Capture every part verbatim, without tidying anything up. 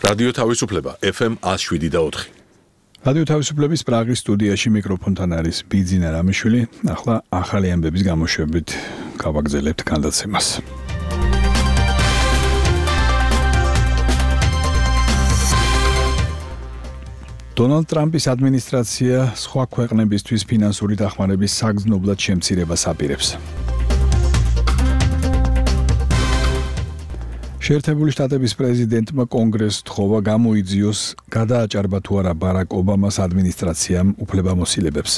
რადიო თავისუფლება ეფ ემ one oh seven და four. რადიო თავისუფლების პრაღის სტუდიაში მიკროფონთან არის ბიძინა რამიშვილი. ახლა ახალი ამბების გამოშვებით გავაგზავნებთ განაცემას. დონალდ ტრამპის ადმინისტრაცია სხვა ქვეყნებისთვის ფინანსური დახმარების საგრძნობლად შემცირებას აპირებს. შეერთებული შტატების პრეზიდენტმა კონგრესს თხოვა გამოიძიოს გადააჭარბა თუ არა ბარაკ ობამას ადმინისტრაციამ უფლებამოსილებებს.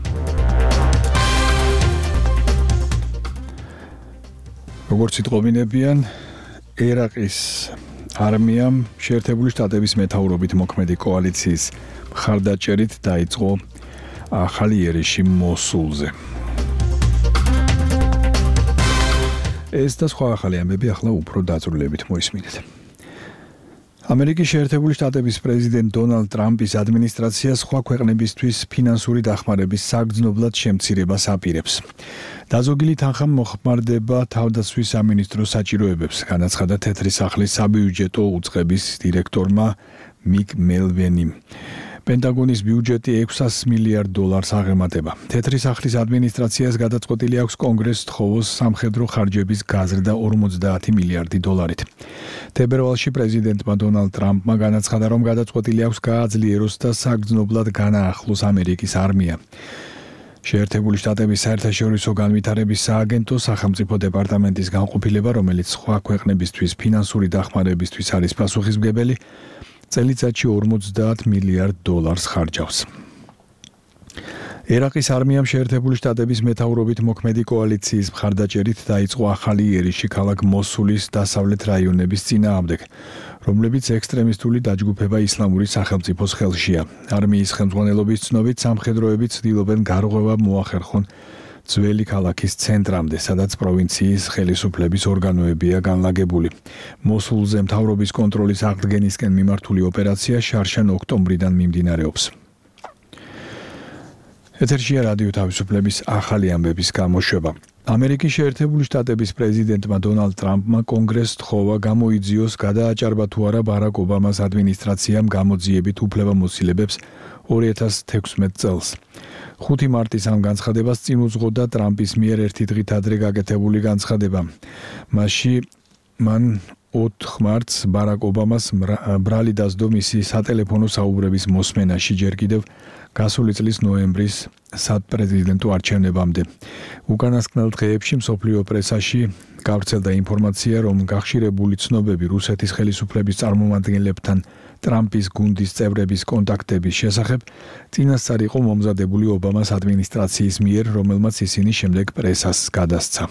როგორც იტყობინებიან, ერაყის არმიამ შეერთებული შტატების მეთაურობით მოქმედი კოალიციის მხარდაჭერით დაიწყო ახალი იერიში მოსულზე. ეს და სხვა ახალი ამბები ახლა უფრო დაწვრილებით მოისმინეთ. ამერიკის შეერთებული შტატების პრეზიდენტ დონალდ ტრამპის ადმინისტრაცია სხვა ქვეყნებისთვის ფინანსური დახმარების საგრძნობლად შემცირებას აპირებს. დაზოგილი თანხა მოხმარდება თავდაცვის სამინისტროს საჭიროებებს, განაცხადა თეთრი სახლის საბიუჯეტო უწყების დირექტორმა მიკ მელვენიმ. პენტაგონის ბიუჯეტი ექვსას მილიარდ დოლარს აღემატება. თეთრი სახლის ადმინისტრაციას გადაწყვეტილი აქვს კონგრესს თხოვოს სამხედრო ხარჯების გაზრდა ორმოცდაათი მილიარდი დოლარით. თებერვალში პრეზიდენტმა დონალდ ტრამპმა განაცხადა, რომ გადაწყვეტილი აქვს გააძლიეროს და საგრძნობლად განაახლოს ამერიკის არმია. შეერთებული შტატების საერთაშორისო განვითარების სააგენტო სახელმწიფო დეპარტამენტის განყოფილება, რომელიც სხვა ქვეყნებისთვის ფინანსური დახმარებისთვის არის პასუხისმგებელი, წელიწადში ორმოცდაათ მილიარდ დოლარს ხარჯავს. ერაყის არმიამ შეერთებული შტატების მეთაურობით მოქმედი კოალიციის მხარდაჭერით დაიწყო ახალი იერიში ქალაქ მოსულის დასავლეთ რაიონების წინააღმდეგ, რომლებიც ექსტრემისტული დაჯგუფება ისლამური სახელმწიფოს ხელშია. არმიის ხელმძღვანელობის ცნობით სამხედროები ცდილობენ გარღვევა მოახერხონ ძველი ქალაქის ცენტრამდე, სადაც პროვინციის ხელისუფლების ორგანოებია განლაგებული. მოსულზე მთავრობის კონტროლის აღდგენისკენ მიმართული ოპერაცია შარშან ოქტომბრიდან მიმდინარეობს. ეთერშია რადიო თავისუფლების ახალი ამბების გამოშვება. ამერიკის შეერთებული შტატების პრეზიდენტმა დონალდ ტრამპმა კონგრესს თხოვა გამოიძიოს გადააჭარბა თუ არა ბარაკ ობამას ადმინისტრაციამ გამოძიებით უფლებამოსილებებს ორი ათას თექვსმეტ წელს. ხუთი მარტის ამ განცხადებას წინ უძღოდა ტრამპის მიერ ერთი დღით ადრე გაკეთებული განცხადება. მასში მან ოთხ მარტს ბარაკ ობამას ბრალი დასდო მისი სატელეფონო საუბრების მოსმენაში ჯერ კიდევ გასული წლის ნოემბრის საპრეზიდენტო არჩევნებამდე. უკანასკნელ დღეებში მსოფლიო პრესაში გავრცელდა ინფორმაცია, რომ გახშირებული ცნობები რუსეთის ხელისუფლების წარმომადგენლებთან ტრამპის გუნდის წევრების კონტაქტების შესახებ წინასწარ იყო მომზადებული ობამას ადმინისტრაციის მიერ, რომელმაც ისინი შემდეგ პრესას გადასცა.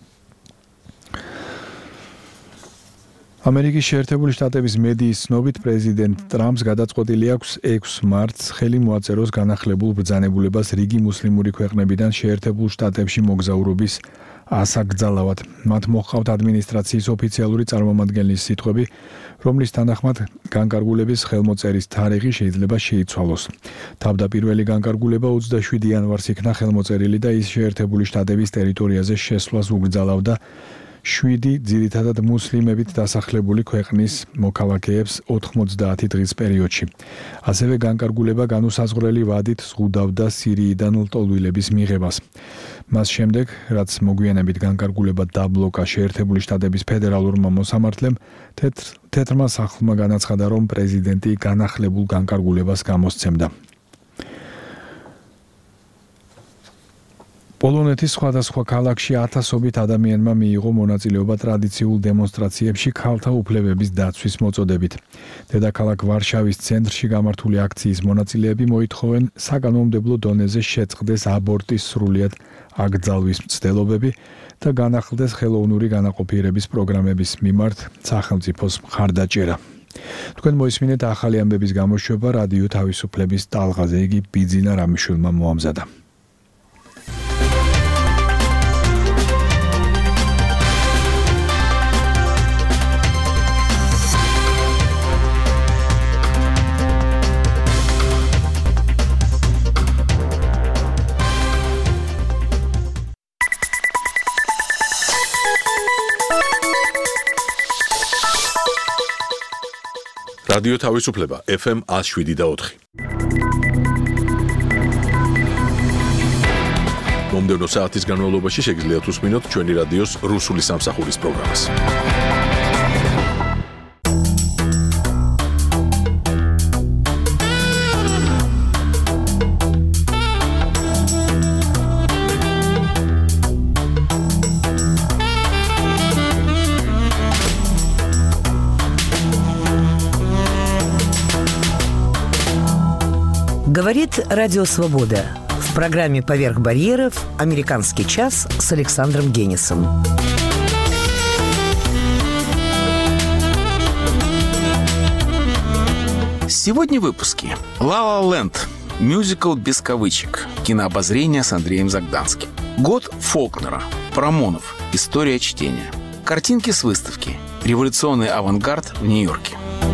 ამერიკის შეერთებული შტატების მედიის ცნობით პრეზიდენტ ტრამპს გადაწყვეტილი აქვს ექვს მარტს ხელი მოაწეროს განახლებულ ბრძანებულებას რიგი მუსლიმური ქვეყნებიდან შეერთებულ შტატებში მოგზაურობის ასაკრძალავად. მათ მოჰყავთ ადმინისტრაციის ოფიციალური წარმომადგენლის სიტყვები, რომლის თანახმად განკარგულების ხელმოწერის თარიღი შეიძლება შეიცვალოს. თავდაპირველი განკარგულება ოცდაშვიდი იანვარს იქნა ხელმოწერილი და ის შეერთებული შტატების ტერიტორიაზე შესვლას უგრძალავდა შვიდი ძირითადად მუსლიმებით დასახლებული ქვეყნის მოქალაქეებს ოთხმოცდაათი დღის პერიოდში. ასევე განკარგულება განუსაზღვრელი ვადით ზღუდავდა სირიიდან ლტოლვილების მიღებას. მას შემდეგ, რაც მოგვიანებით განკარგულება დაბლოკა შეერთებული შტატების ფედერალურმა მოსამართლემ, თეთრმა სახლმა განაცხადა, რომ პრეზიდენტი განახლებულ განკარგულებას გამოსცემდა. პოლონეთის სხვადასხვა ქალაქში ათასობით ადამიანმა მიიღო მონაწილეობა ტრადიციულ დემონსტრაციებში ქალთა უფლებების დაცვის მოწოდებით. დედაქალაქ ვარშავის ცენტრში გამართული აქციის მონაწილეები მოითხოვენ საკანონმდებლო დონეზე შეწყდეს აბორტის სრულიად აკრძალვის მცდელობები და განახლდეს ხელოვნური განაყოფიერების პროგრამების მიმართ სახელმწიფოს მხარდაჭერა. თქვენ მოისმინეთ ახალი ამბების გამოშვება რადიო თავისუფლების ტალღაზე, იგი ბიძინა რამიშვილმა მოამზადა. რადიო თავისუფლება ეფ ემ one oh seven და four. მომდევნო საათის განმავლობაში შეგიძლიათ უსმინოთ ჩვენი რადიოს რუსული სამსახურის პროგრამას. Говорит Радио Свобода. В программе «Поверх барьеров» «Американский час» с Александром Генисом. Сегодня в выпуске «Ла Ла Ленд», мюзикл без кавычек, кинообозрение с Андреем Загданским. Год Фолкнера, Парамонов, история чтения. Картинки с выставки, революционный авангард в Нью-Йорке.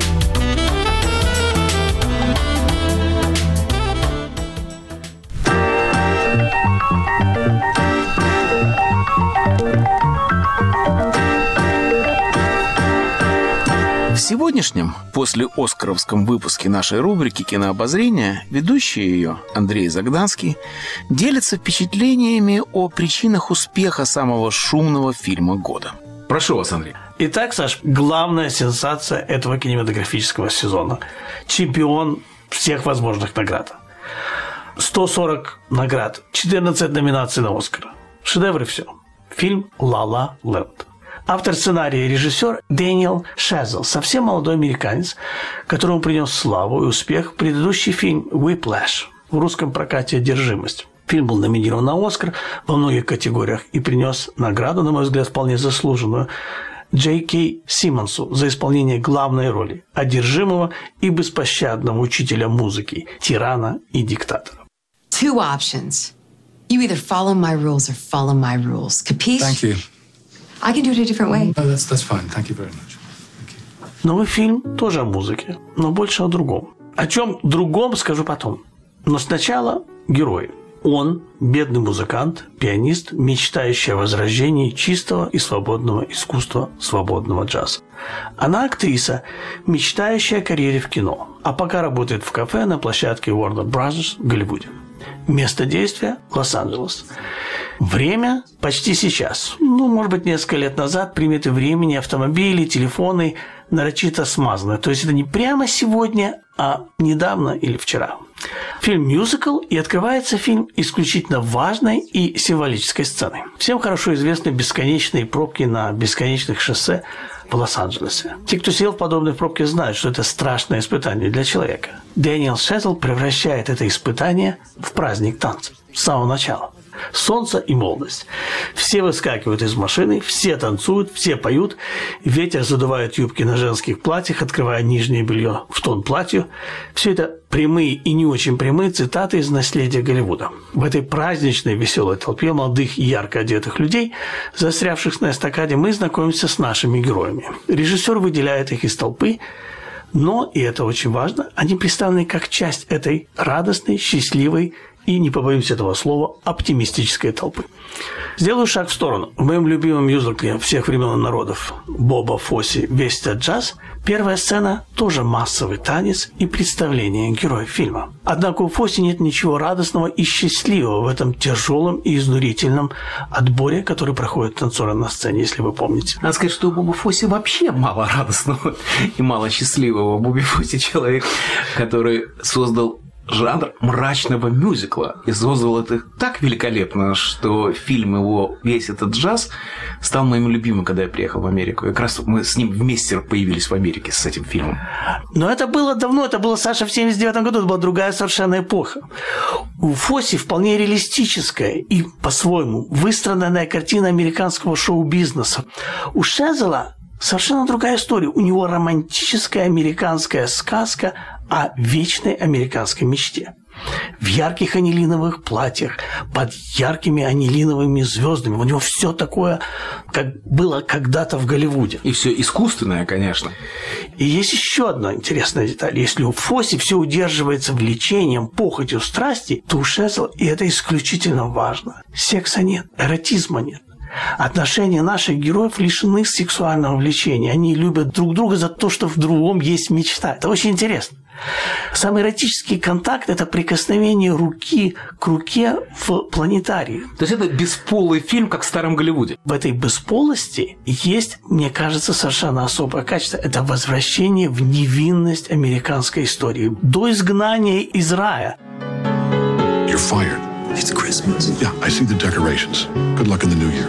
В сегодняшнем, после оскаровском выпуске нашей рубрики «Кинообозрение» ведущий ее, Андрей Загданский, делится впечатлениями о причинах успеха самого шумного фильма года. Прошу вас, Андрей. Итак, Саш, главная сенсация этого кинематографического сезона. Чемпион всех возможных наград. сто сорок наград, четырнадцать номинаций на «Оскар». Шедевр и все. Фильм «Ла Ла Ленд». Автор сценария и режиссер Дэниел Шезел, совсем молодой американец, которому принес славу и успех предыдущий фильм «Whiplash» в русском прокате «Одержимость». Фильм был номинирован на «Оскар» во многих категориях и принес награду, на мой взгляд, вполне заслуженную, Джей Кей Симмонсу за исполнение главной роли – одержимого и беспощадного учителя музыки, тирана и диктатора. Two options. You either follow my rules or follow my rules. Capiche? Thank you. I can do it a different way. No, that's, that's fine. Thank you very much. Thank you. Новый фильм тоже о музыке, но больше о другом. О чем другом скажу потом. Но сначала герой. Он – бедный музыкант, пианист, мечтающий о возрождении чистого и свободного искусства свободного джаза. Она актриса, мечтающая о карьере в кино, а пока работает в кафе на площадке Warner Brothers в Голливуде. Место действия – Лос-Анджелес. Время – почти сейчас. Ну, может быть, несколько лет назад приметы времени, автомобили, телефоны нарочито смазаны. То есть это не прямо сегодня, а недавно или вчера. Фильм «Мюзикл», и открывается фильм исключительно важной и символической сценой. Всем хорошо известны бесконечные пробки на бесконечных шоссе в Лос-Анджелесе. Те, кто сидел в подобной пробке, знают, что это страшное испытание для человека. Дэниел Шезел превращает это испытание в праздник танца с самого начала. Солнце и молодость. Все выскакивают из машины, все танцуют, все поют. Ветер задувает юбки на женских платьях, открывая нижнее белье в тон платью. Все это прямые и не очень прямые цитаты из наследия Голливуда. В этой праздничной веселой толпе молодых и ярко одетых людей, застрявших на эстакаде, мы знакомимся с нашими героями. Режиссер выделяет их из толпы, но, и это очень важно, они представлены как часть этой радостной, счастливой и, не побоюсь этого слова, оптимистической толпы. Сделаю шаг в сторону. В моем любимом мюзикле всех времен и народов Боба Фосси «Весь этот джаз» первая сцена тоже массовый танец и представление героев фильма. Однако у Фосси нет ничего радостного и счастливого в этом тяжелом и изнурительном отборе, который проходит танцоры на сцене, если вы помните. Надо сказать, что у Боба Фосси вообще мало радостного и мало счастливого. Боби Фосси человек, который создал жанр мрачного мюзикла и создал это так великолепно, что фильм его «Весь этот джаз» стал моим любимым, когда я приехал в Америку. И как раз мы с ним вместе появились в Америке с этим фильмом. Но это было давно, это было, Саша, в семьдесят девятом году, это была другая совершенно эпоха. У Фосси вполне реалистическая и, по-своему, выстраданная картина американского шоу-бизнеса. У Шезела совершенно другая история. У него романтическая американская сказка о вечной американской мечте. В ярких анилиновых платьях, под яркими анилиновыми звездами. У него все такое, как было когда-то в Голливуде. И все искусственное, конечно. И есть еще одна интересная деталь. Если у Фосси все удерживается влечением, похотью, страсти, то у Шезела, и это исключительно важно, секса нет, эротизма нет. Отношения наших героев лишены сексуального влечения. Они любят друг друга за то, что в другом есть мечта. Это очень интересно. Самый эротический контакт – это прикосновение руки к руке в планетарии. То есть это бесполый фильм, как в старом Голливуде. В этой бесполости есть, мне кажется, совершенно особое качество. Это возвращение в невинность американской истории. До изгнания из рая. You're fired. It's Christmas. Yeah, I see the decorations. Good luck in the new year.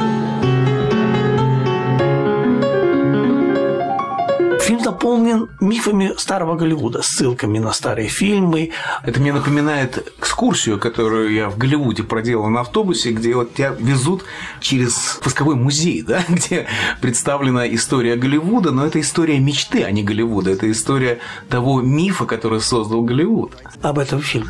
Фильм наполнен мифами старого Голливуда, ссылками на старые фильмы. Это мне напоминает экскурсию, которую я в Голливуде проделал на автобусе, где вот тебя везут через пусковой музей, да, где представлена история Голливуда, но это история мечты, а не Голливуда. Это история того мифа, который создал Голливуд. Об этом фильм.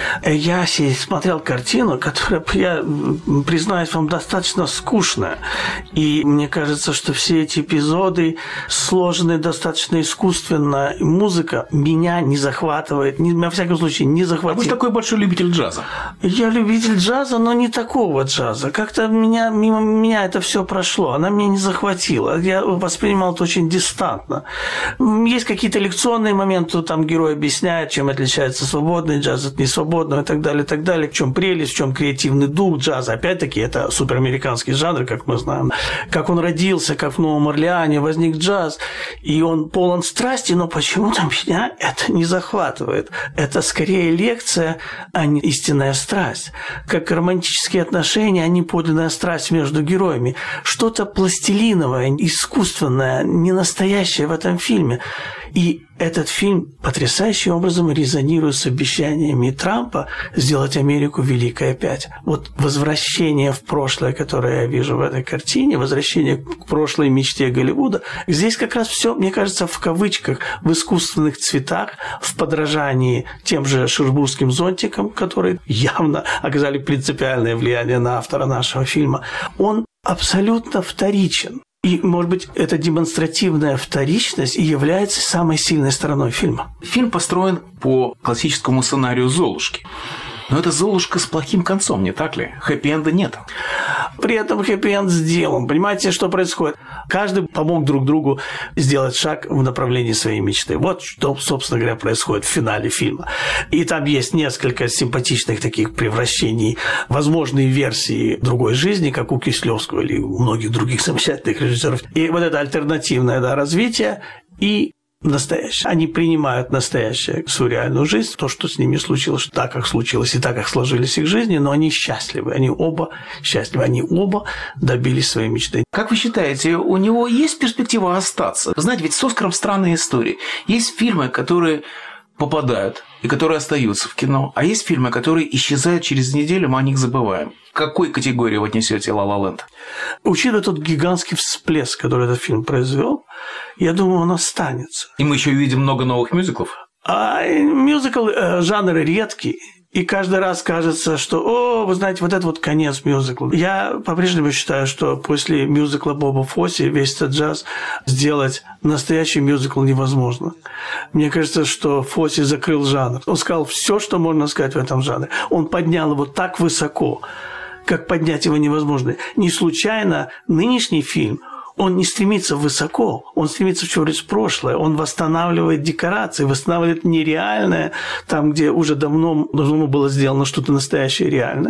Я смотрел картину, которая, я признаюсь вам, достаточно скучная. И мне кажется, что все эти эпизоды сложены достаточно искусственно. Музыка меня не захватывает, не, во всяком случае, не захватывает. А вы же такой большой любитель джаза. Я любитель джаза, но не такого джаза. Как-то меня, мимо меня это все прошло. Она меня не захватила. Я воспринимал это очень дистантно. Есть какие-то лекционные моменты, там герой объясняет, чем отличается свободный джаз от несвободного. свободного и так далее, и так далее. В чем прелесть, в чем креативный дух джаза. Опять-таки, это суперамериканский жанр, как мы знаем. Как он родился, как в Новом Орлеане возник джаз. И он полон страсти, но почему-то меня это не захватывает. Это скорее лекция, а не истинная страсть. Как романтические отношения, а не подлинная страсть между героями. Что-то пластилиновое, искусственное, ненастоящее в этом фильме. И этот фильм потрясающим образом резонирует с обещаниями Трампа сделать Америку великой опять. Вот возвращение в прошлое, которое я вижу в этой картине, возвращение к прошлой мечте Голливуда, здесь как раз все, мне кажется, в кавычках, в искусственных цветах, в подражании тем же шербургским зонтикам, которые явно оказали принципиальное влияние на автора нашего фильма. Он абсолютно вторичен. И, может быть, эта демонстративная вторичность и является самой сильной стороной фильма. Фильм построен по классическому сценарию «Золушки». Но это «Золушка» с плохим концом, не так ли? Хэппи-энда нет. При этом хэппи-энд сделан. Понимаете, что происходит? Каждый помог друг другу сделать шаг в направлении своей мечты. Вот что, собственно говоря, происходит в финале фильма. И там есть несколько симпатичных таких превращений, возможные версии другой жизни, как у Кислевского или у многих других замечательных режиссеров. И вот это альтернативное, да, развитие и настоящее. Они принимают настоящую сурреальную жизнь, то, что с ними случилось, так, как случилось, и так, как сложились их жизни, но они счастливы, они оба счастливы, они оба добились своей мечты. Как вы считаете, у него есть перспектива остаться? Вы знаете, ведь с «Оскаром» странные истории. Есть фильмы, которые попадают и которые остаются в кино, а есть фильмы, которые исчезают через неделю, мы о них забываем. К какой категории вы отнесете «Ла Ла Ленд»? Учитывая тот гигантский всплеск, который этот фильм произвел, я думаю, он останется. И мы еще увидим много новых мюзиклов? А мюзикл э, жанр редкий. И каждый раз кажется, что, о, вы знаете, вот это вот конец мюзикла. Я по-прежнему считаю, что после мюзикла Боба Фосси весь этот джаз сделать настоящий мюзикл невозможно. Мне кажется, что Фосси закрыл жанр. Он сказал все, что можно сказать в этом жанре. Он поднял его так высоко, как поднять его невозможно. Не случайно нынешний фильм, он не стремится высоко, он стремится в прошлое, он восстанавливает декорации, восстанавливает нереальное, там, где уже давно должно было сделано что-то настоящее реальное.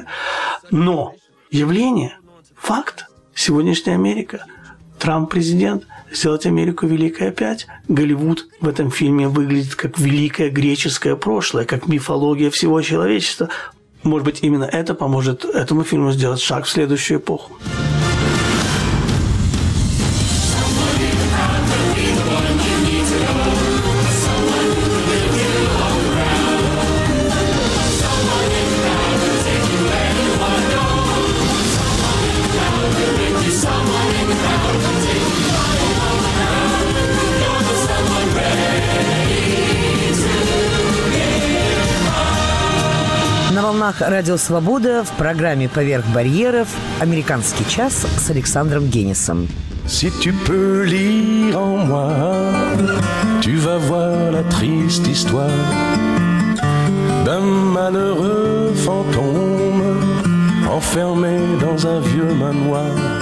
Но явление, факт, сегодняшняя Америка, Трамп президент, сделать Америку великой опять. Голливуд в этом фильме выглядит как великое греческое прошлое, как мифология всего человечества. Может быть, именно это поможет этому фильму сделать шаг в следующую эпоху. На волнах «Радио Свобода» в программе «Поверх барьеров» «Американский час» с Александром Генисом. Si tu peux lire en moi, tu vas voir la triste histoire d'un malheureux fantôme enfermé dans un vieux manoir.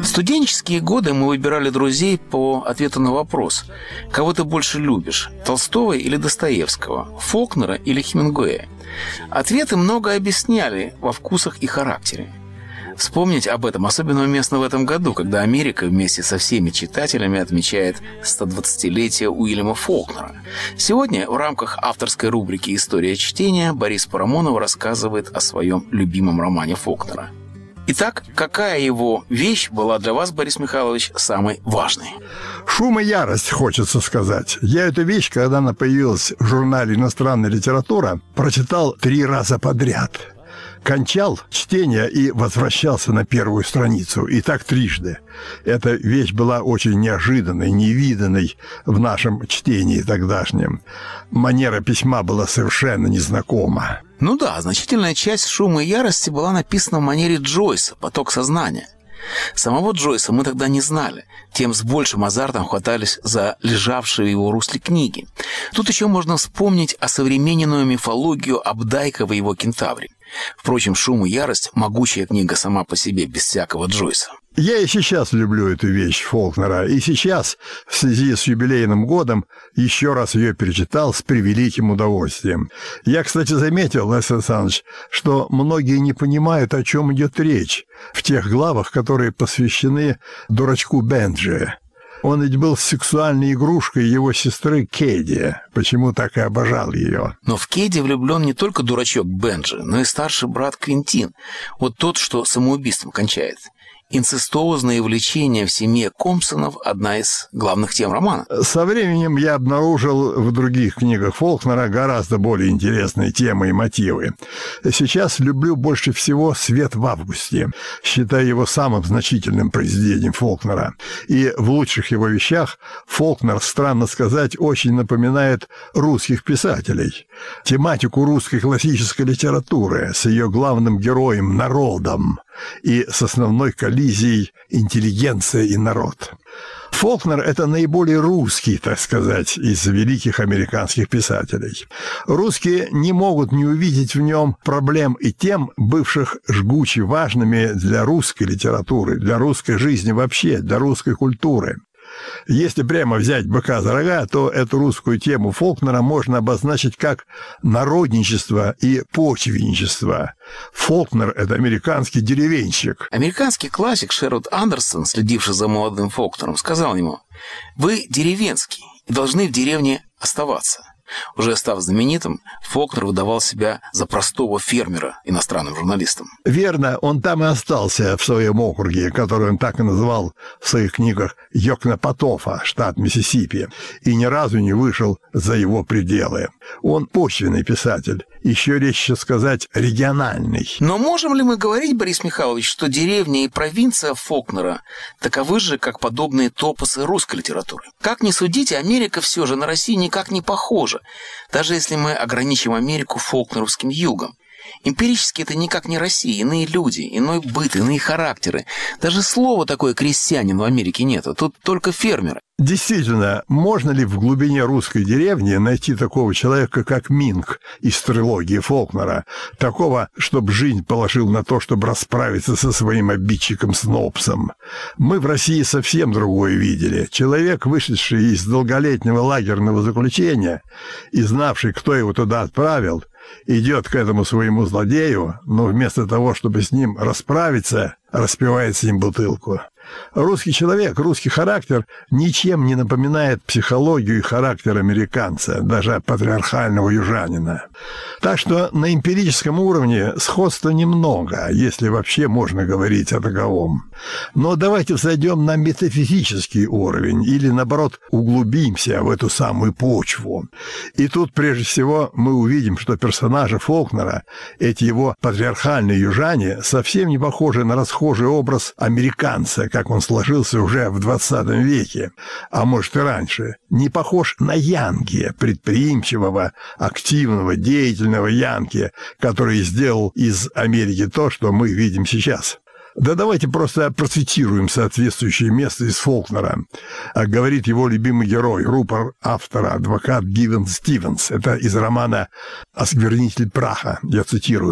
В студенческие годы мы выбирали друзей по ответу на вопрос: кого ты больше любишь, Толстого или Достоевского, Фолкнера или Хемингуэя? Ответы много объясняли во вкусах и характере. Вспомнить об этом особенно уместно в этом году, когда Америка вместе со всеми читателями отмечает стодвадцатилетие Уильяма Фолкнера. Сегодня в рамках авторской рубрики «История чтения» Борис Парамонов рассказывает о своем любимом романе Фолкнера. Итак, какая его вещь была для вас, Борис Михайлович, самой важной? «Шум и ярость», хочется сказать. Я эту вещь, когда она появилась в журнале «Иностранная литература», прочитал три раза подряд. Кончал чтение и возвращался на первую страницу. И так трижды. Эта вещь была очень неожиданной, невиданной в нашем чтении тогдашнем. Манера письма была совершенно незнакома. Ну да, значительная часть «Шума и ярости» была написана в манере Джойса «Поток сознания». Самого Джойса мы тогда не знали, тем с большим азартом хватались за лежавшие в его русле книги. Тут еще можно вспомнить осовремененную мифологию Абдайка в его «Кентавре». Впрочем, «Шум и ярость» – могучая книга сама по себе, без всякого Джойса. Я и сейчас люблю эту вещь Фолкнера, и сейчас, в связи с юбилейным годом, еще раз ее перечитал с превеликим удовольствием. Я, кстати, заметил, Леонид Александрович, что многие не понимают, о чем идет речь в тех главах, которые посвящены дурачку Бенджи. Он ведь был сексуальной игрушкой его сестры Кэдди, почему так и обожал ее. Но в Кэдди влюблен не только дурачок Бенджи, но и старший брат Квинтин, вот тот, что самоубийством кончает. Инцестуозное влечение в семье Компсонов – одна из главных тем романа. Со временем я обнаружил в других книгах Фолкнера гораздо более интересные темы и мотивы. Сейчас люблю больше всего «Свет в августе», считаю его самым значительным произведением Фолкнера. И в лучших его вещах Фолкнер, странно сказать, очень напоминает русских писателей. Тематику русской классической литературы с ее главным героем – народом, и с основной коллизией интеллигенция и народ. Фолкнер – это наиболее русский, так сказать, из великих американских писателей. Русские не могут не увидеть в нем проблем и тем, бывших жгуче важными для русской литературы, для русской жизни вообще, для русской культуры. Если прямо взять быка за рога, то эту русскую тему Фолкнера можно обозначить как народничество и почвенничество. Фолкнер – это американский деревенщик. Американский классик Шервуд Андерсон, следивший за молодым Фолкнером, сказал ему: «Вы деревенский и должны в деревне оставаться». Уже став знаменитым, Фолкнер выдавал себя за простого фермера иностранным журналистам. Верно, он там и остался в своем округе, который он так и называл в своих книгах Йокнапатофа, штат Миссисипи, и ни разу не вышел за его пределы. Он почвенный писатель, еще резче сказать, региональный. Но можем ли мы говорить, Борис Михайлович, что деревня и провинция Фолкнера таковы же, как подобные топосы русской литературы? Как ни судите, Америка все же на Россию никак не похожа, даже если мы ограничим Америку фолкнеровским югом. Эмпирически это никак не Россия, иные люди, иной быт, иные характеры. Даже слова такое «крестьянин» в Америке нету, тут только фермеры. Действительно, можно ли в глубине русской деревни найти такого человека, как Минк из трилогии Фолкнера, такого, чтобы жизнь положил на то, чтобы расправиться со своим обидчиком Снопсом? Мы в России совсем другое видели. Человек, вышедший из долголетнего лагерного заключения и знавший, кто его туда отправил, идет к этому своему злодею, но вместо того, чтобы с ним расправиться, распивает с ним бутылку. Русский человек, русский характер ничем не напоминает психологию и характер американца, даже патриархального южанина. Так что на эмпирическом уровне сходства немного, если вообще можно говорить о таковом. Но давайте взойдем на метафизический уровень или, наоборот, углубимся в эту самую почву. И тут, прежде всего, мы увидим, что персонажи Фолкнера, эти его патриархальные южане, совсем не похожи на расхожий образ американца, как он сложился уже в двадцатом веке, а может и раньше, не похож на янки, предприимчивого, активного, деятельного янки, который сделал из Америки то, что мы видим сейчас. Да давайте просто процитируем соответствующее место из Фолкнера. Говорит его любимый герой, рупор автора, адвокат Гивен Стивенс. Это из романа «Осквернитель праха», я цитирую.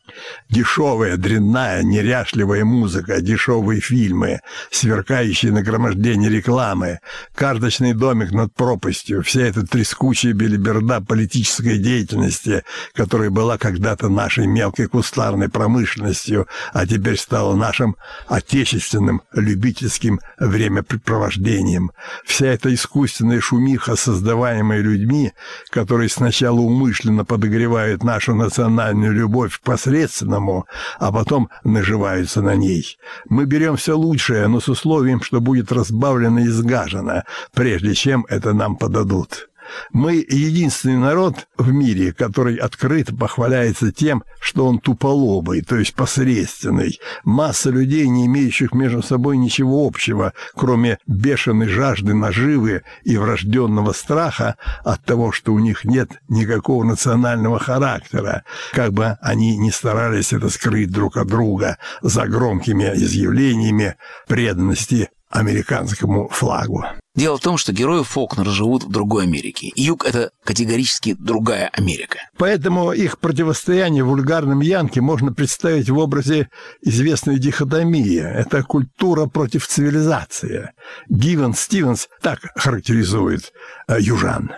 Дешевая, дрянная, неряшливая музыка, дешевые фильмы, сверкающие нагромождение рекламы, карточный домик над пропастью, вся эта трескучая белиберда политической деятельности, которая была когда-то нашей мелкой кустарной промышленностью, а теперь стала нашим отечественным любительским времяпрепровождением. Вся эта искусственная шумиха, создаваемая людьми, которые сначала умышленно подогревают нашу национальную любовь к посредственному, а потом наживаются на ней. Мы берем все лучшее, но с условием, что будет разбавлено и сгажено, прежде чем это нам подадут. Мы единственный народ в мире, который открыто похваляется тем, что он туполобый, то есть посредственный. Масса людей, не имеющих между собой ничего общего, кроме бешеной жажды наживы и врожденного страха от того, что у них нет никакого национального характера, как бы они ни старались это скрыть друг от друга за громкими изъявлениями преданности американскому флагу. Дело в том, что герои Фолкнера живут в другой Америке. Юг – это категорически другая Америка. Поэтому их противостояние вульгарным янке можно представить в образе известной дихотомии. Это культура против цивилизации. Гивен Стивенс так характеризует э, южан.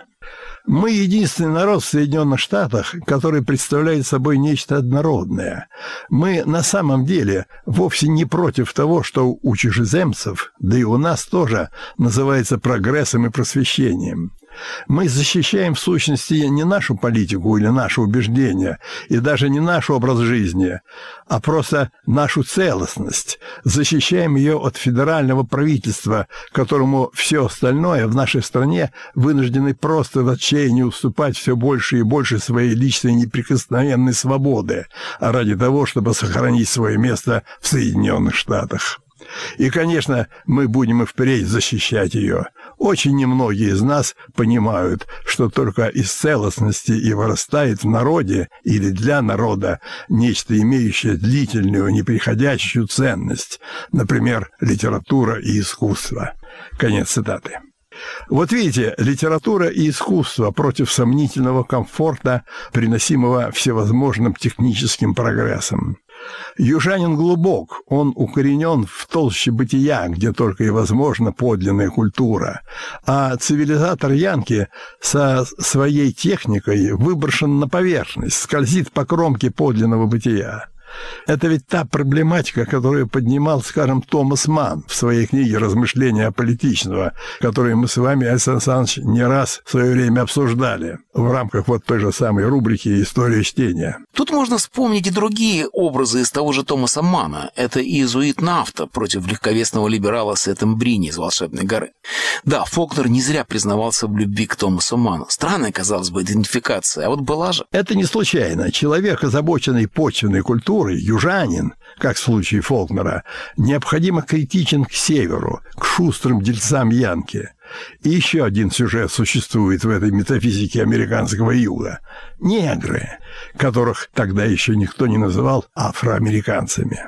Мы единственный народ в Соединенных Штатах, который представляет собой нечто однородное. Мы на самом деле вовсе не против того, что у чужеземцев, да и у нас тоже, называется прогрессом и просвещением. Мы защищаем в сущности не нашу политику или наши убеждения, и даже не наш образ жизни, а просто нашу целостность. Защищаем ее от федерального правительства, которому все остальное в нашей стране вынуждены просто в отчаянии уступать все больше и больше своей личной неприкосновенной свободы, ради того, чтобы сохранить свое место в Соединенных Штатах. И, конечно, мы будем и впредь защищать ее. Очень немногие из нас понимают, что только из целостности и вырастает в народе или для народа нечто, имеющее длительную, неприходящую ценность, например, литература и искусство. Конец цитаты. Вот видите, литература и искусство против сомнительного комфорта, приносимого всевозможным техническим прогрессом. Южанин глубок, он укоренен в толще бытия, где только и возможна подлинная культура, а цивилизатор янки со своей техникой выброшен на поверхность, скользит по кромке подлинного бытия. Это ведь та проблематика, которую поднимал, скажем, Томас Манн в своей книге «Размышления аполитичного», которую мы с вами, Александр Александрович, не раз в свое время обсуждали в рамках вот той же самой рубрики «История чтения». Тут можно вспомнить и другие образы из того же Томаса Манна. Это иезуит Нафта против легковесного либерала Сеттембрини из «Волшебной горы». Да, Фолкнер не зря признавался в любви к Томасу Манну. Странная, казалось бы, идентификация, а вот была же. Это не случайно. Человек, озабоченный почвенной культурой, южанин, как в случае Фолкнера, необходимо критичен к северу, к шустрым дельцам янки. И еще один сюжет существует в этой метафизике американского юга. Негры, которых тогда еще никто не называл афроамериканцами.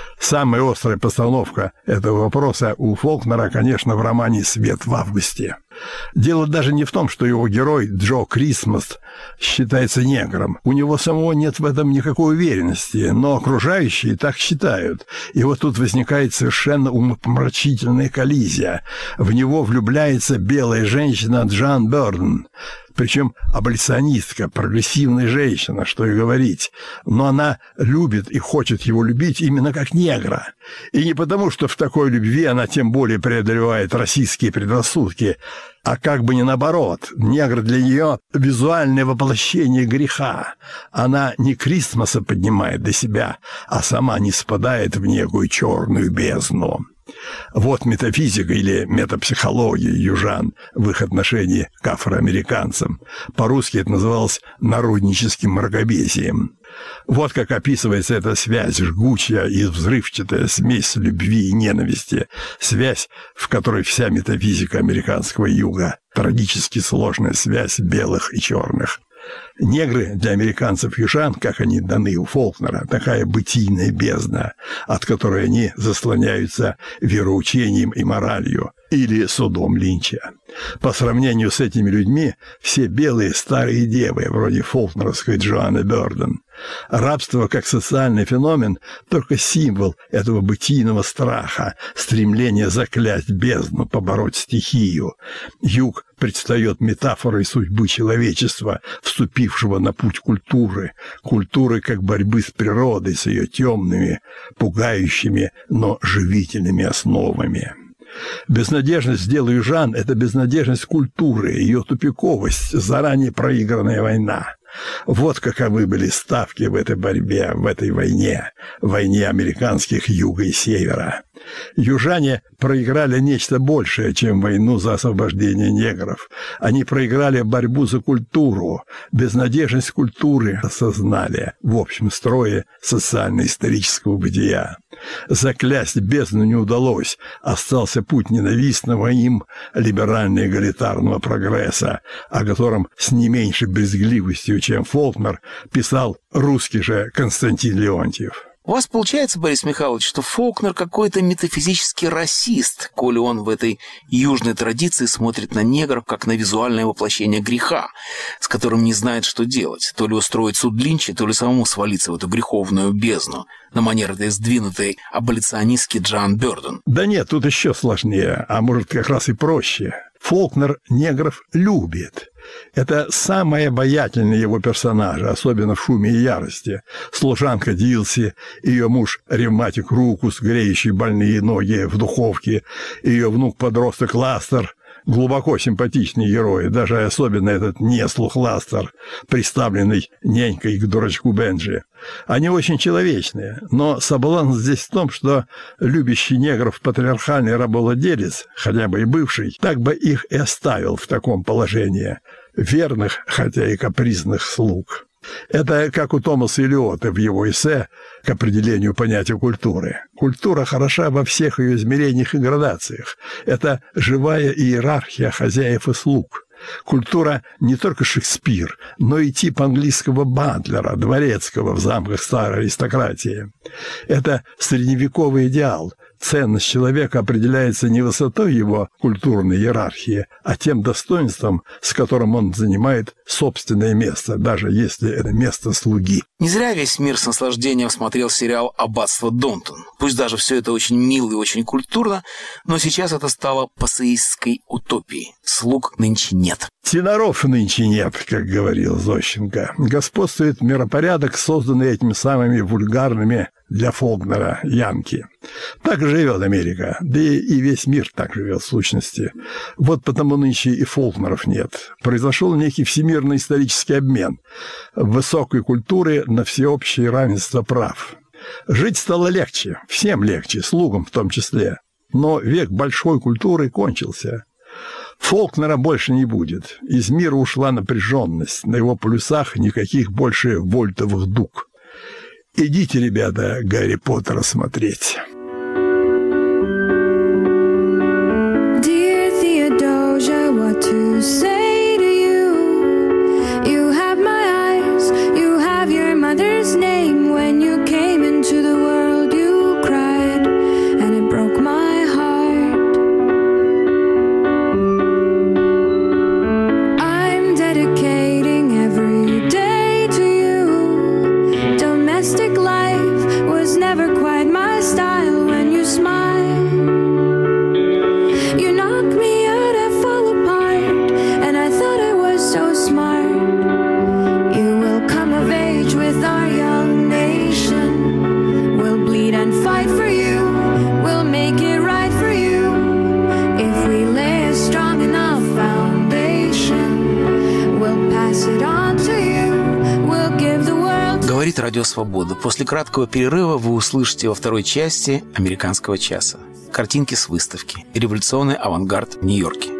Самая острая постановка этого вопроса у Фолкнера, конечно, в романе «Свет в августе». Дело даже не в том, что его герой Джо Крисмас считается негром. У него самого нет в этом никакой уверенности, но окружающие так считают. И вот тут возникает совершенно умопомрачительная коллизия. В него влюбляется белая женщина Джан Бёрден, причем аболиционистка, прогрессивная женщина, что и говорить. Но она любит и хочет его любить именно как негра. И не потому, что в такой любви она тем более преодолевает российские предрассудки, а как бы не наоборот. Негр для нее – визуальное воплощение греха. Она не Крисмаса поднимает до себя, а сама не спадает в некую черную бездну. Вот метафизика или метапсихология южан в их отношении к афроамериканцам. По-русски это называлось народническим мракобесием. Вот как описывается эта связь, жгучая и взрывчатая смесь любви и ненависти, связь, в которой вся метафизика американского юга, трагически сложная связь белых и черных. Негры для американцев-южан, как они даны у Фолкнера, такая бытийная бездна, от которой они заслоняются вероучением и моралью или судом Линча. По сравнению с этими людьми, все белые старые девы, вроде фолкнеровской Джоанны Бёрден, Рабство как социальный феномен – только символ этого бытийного страха, стремления заклясть бездну, побороть стихию. Юг предстает метафорой судьбы человечества, вступившего на путь культуры, культуры как борьбы с природой, с ее темными, пугающими, но живительными основами. Безнадежность дела южан – это безнадежность культуры, ее тупиковость, заранее проигранная война. Вот каковы были ставки в этой борьбе, в этой войне, войне американских юга и севера. Южане проиграли нечто большее, чем войну за освобождение негров. Они проиграли борьбу за культуру. Безнадежность культуры осознали в общем строе социально-исторического бытия. Заклясть бездну не удалось. Остался путь ненавистного им либерально-эгалитарного прогресса, о котором с не меньшей брезгливостью, чем Фолкнер, писал русский же Константин Леонтьев. У вас получается, Борис Михайлович, что Фолкнер какой-то метафизический расист, коли он в этой южной традиции смотрит на негров как на визуальное воплощение греха, с которым не знает, что делать. То ли устроить суд Линча, то ли самому свалиться в эту греховную бездну, на манер этой сдвинутой аболиционистки Джоан Бёрден. Да нет, тут еще сложнее, а может как раз и проще. Фолкнер негров любит. Это самые обаятельные его персонажи, особенно в «Шуме и ярости». Служанка Дилси, ее муж ревматик Рукус, греющий больные ноги в духовке, ее внук-подросток Ластер. Глубоко симпатичные герои, даже особенно этот неслух Ластер, приставленный нянькой к дурачку Бенджи. Они очень человечные, но соблазн здесь в том, что любящий негров патриархальный рабовладелец, хотя бы и бывший, так бы их и оставил в таком положении, верных, хотя и капризных слуг. Это как у Томаса Элиота в его эссе к определению понятия культуры. Культура хороша во всех ее измерениях и градациях. Это живая иерархия хозяев и слуг. Культура не только Шекспир, но и тип английского батлера, дворецкого в замках старой аристократии. Это средневековый идеал. Ценность человека определяется не высотой его культурной иерархии, а тем достоинством, с которым он занимает собственное место, даже если это место слуги. Не зря весь мир с наслаждением смотрел сериал «Аббатство Донтон». Пусть даже все это очень мило и очень культурно, но сейчас это стало пассеистской утопией. Слуг нынче нет. Теноров нынче нет, как говорил Зощенко. Господствует миропорядок, созданный этими самыми вульгарными для Фолкнера янки. Так живет Америка, да и весь мир так живет в сущности. Вот потому нынче и Фолкнеров нет. Произошел некий всемирный исторический обмен высокой культуры на всеобщее равенство прав. Жить стало легче, всем легче, слугам в том числе. Но век большой культуры кончился. Фолкнера больше не будет. Из мира ушла напряженность. На его полюсах никаких больше вольтовых дуг. Идите, ребята, Гарри Поттера смотреть. Dear Theodosia, what to say to you? You have my eyes, you have your mother's name. When you came into the world, you cried, and it broke my heart. I'm dedicating every day to you. Domestic life was never quite my style. When you smile, you knock me out, I fall apart, and I thought I was so smart. You will come of age with our young nation. We'll bleed and fight for you. We'll make it right for you. If we lay a strong enough foundation, we'll pass it on to you. We'll give the world. Говорит Радио Свобода. После краткого перерыва вы услышите во второй части «Американского часа» картинки с выставки «Революционный авангард в Нью-Йорке».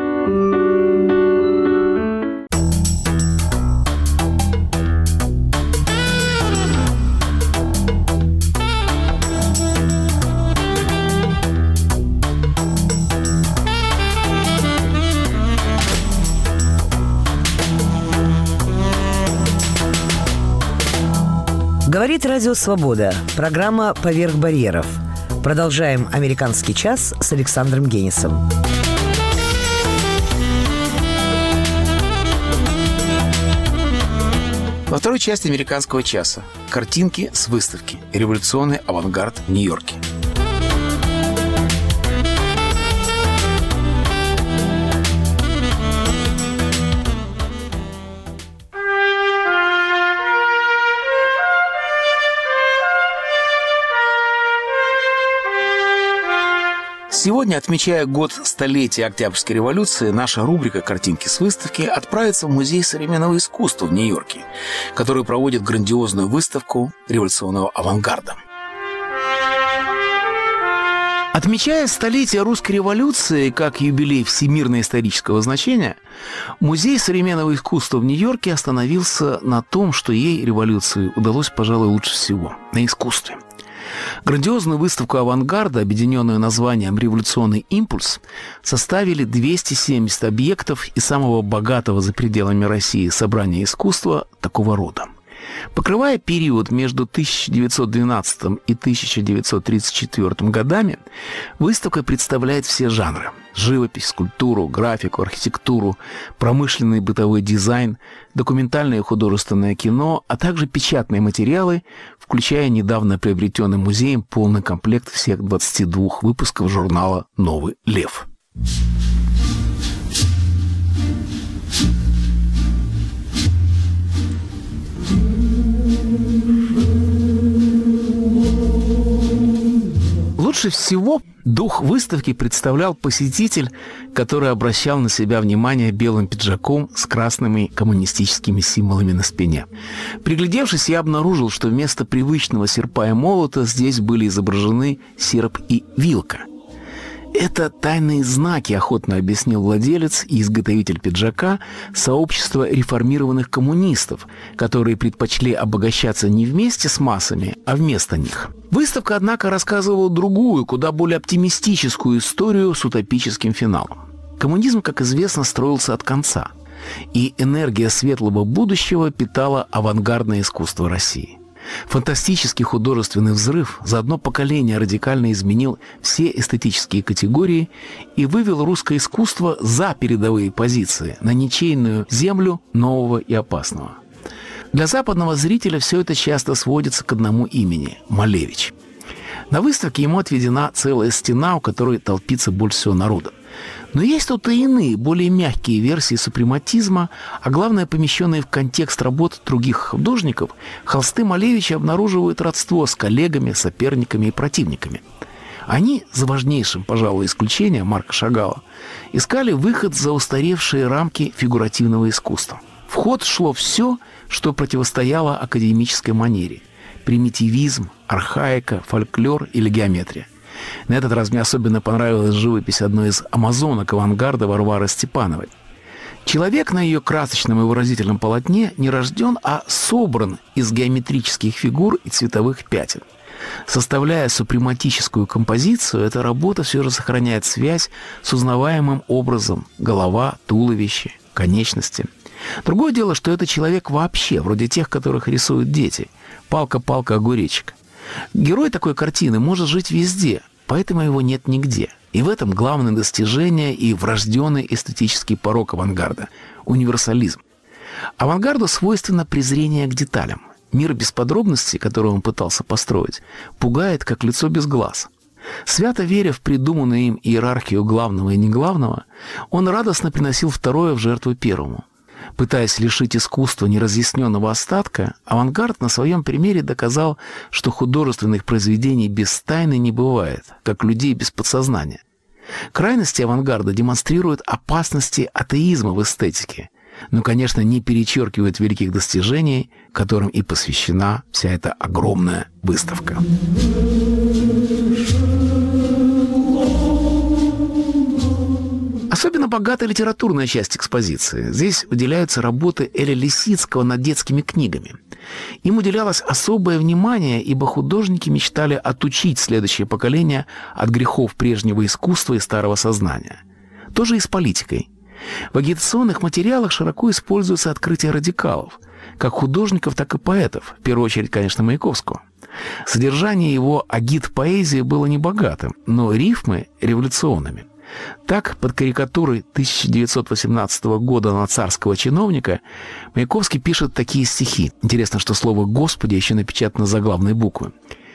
Говорит Радио Свобода. Программа «Поверх барьеров». Продолжаем «Американский час» с Александром Генисом. Во второй части «Американского часа» картинки с выставки «Революционный авангард в Нью-Йорке». Сегодня, отмечая год столетия Октябрьской революции, наша рубрика «Картинки с выставки» отправится в Музей современного искусства в Нью-Йорке, который проводит грандиозную выставку революционного авангарда. Отмечая столетие русской революции как юбилей всемирно-исторического значения, Музей современного искусства в Нью-Йорке остановился на том, что ей, революции, удалось, пожалуй, лучше всего – на искусстве. Грандиозную выставку авангарда, объединенную названием «Революционный импульс», составили двести семьдесят объектов и самого богатого за пределами России собрания искусства такого рода. Покрывая период между тысяча девятьсот двенадцатым и тысяча девятьсот тридцать четвёртым годами, выставка представляет все жанры – живопись, скульптуру, графику, архитектуру, промышленный и бытовой дизайн, документальное и художественное кино, а также печатные материалы, включая недавно приобретенный музеем полный комплект всех двадцати двух выпусков журнала «Новый лев». Лучше всего дух выставки представлял посетитель, который обращал на себя внимание белым пиджаком с красными коммунистическими символами на спине. Приглядевшись, я обнаружил, что вместо привычного серпа и молота здесь были изображены серп и вилка. Это тайные знаки, охотно объяснил владелец и изготовитель пиджака сообщества реформированных коммунистов, которые предпочли обогащаться не вместе с массами, а вместо них. Выставка, однако, рассказывала другую, куда более оптимистическую историю с утопическим финалом. Коммунизм, как известно, строился от конца, и энергия светлого будущего питала авангардное искусство России. Фантастический художественный взрыв за одно поколение радикально изменил все эстетические категории и вывел русское искусство за передовые позиции, на ничейную землю нового и опасного. Для западного зрителя все это часто сводится к одному имени – Малевич. На выставке ему отведена целая стена, у которой толпится больше всего народа. Но есть тут и иные, более мягкие версии супрематизма, а главное, помещенные в контекст работ других художников, холсты Малевича обнаруживают родство с коллегами, соперниками и противниками. Они, за важнейшим, пожалуй, исключением Марка Шагала, искали выход за устаревшие рамки фигуративного искусства. В ход шло все, что противостояло академической манере – примитивизм, архаика, фольклор или геометрия. На этот раз мне особенно понравилась живопись одной из амазонок авангарда Варвары Степановой. Человек на ее красочном и выразительном полотне не рожден, а собран из геометрических фигур и цветовых пятен. Составляя супрематическую композицию, эта работа все же сохраняет связь с узнаваемым образом – голова, туловище, конечности. Другое дело, что это человек вообще, вроде тех, которых рисуют дети. Палка-палка, огуречек. Герой такой картины может жить везде, поэтому его нет нигде. И в этом главное достижение и врожденный эстетический порок авангарда – универсализм. Авангарду свойственно презрение к деталям. Мир без подробностей, который он пытался построить, пугает, как лицо без глаз. Свято веря в придуманную им иерархию главного и неглавного, он радостно приносил второе в жертву первому. Пытаясь лишить искусства неразъясненного остатка, авангард на своем примере доказал, что художественных произведений без тайны не бывает, как людей без подсознания. Крайности авангарда демонстрируют опасности атеизма в эстетике, но, конечно, не перечеркивают великих достижений, которым и посвящена вся эта огромная выставка. Особенно богата литературная часть экспозиции. Здесь выделяются работы Эля Лисицкого над детскими книгами. Им уделялось особое внимание, ибо художники мечтали отучить следующее поколение от грехов прежнего искусства и старого сознания. То же и с политикой. В агитационных материалах широко используются открытия радикалов, как художников, так и поэтов, в первую очередь, конечно, Маяковского. Содержание его агит-поэзии было небогатым, но рифмы революционными. Так, под карикатурой тысяча девятьсот восемнадцатого года на царского чиновника Маяковский пишет такие стихи. Интересно, что слово «Господи» еще напечатано заглавной буквы.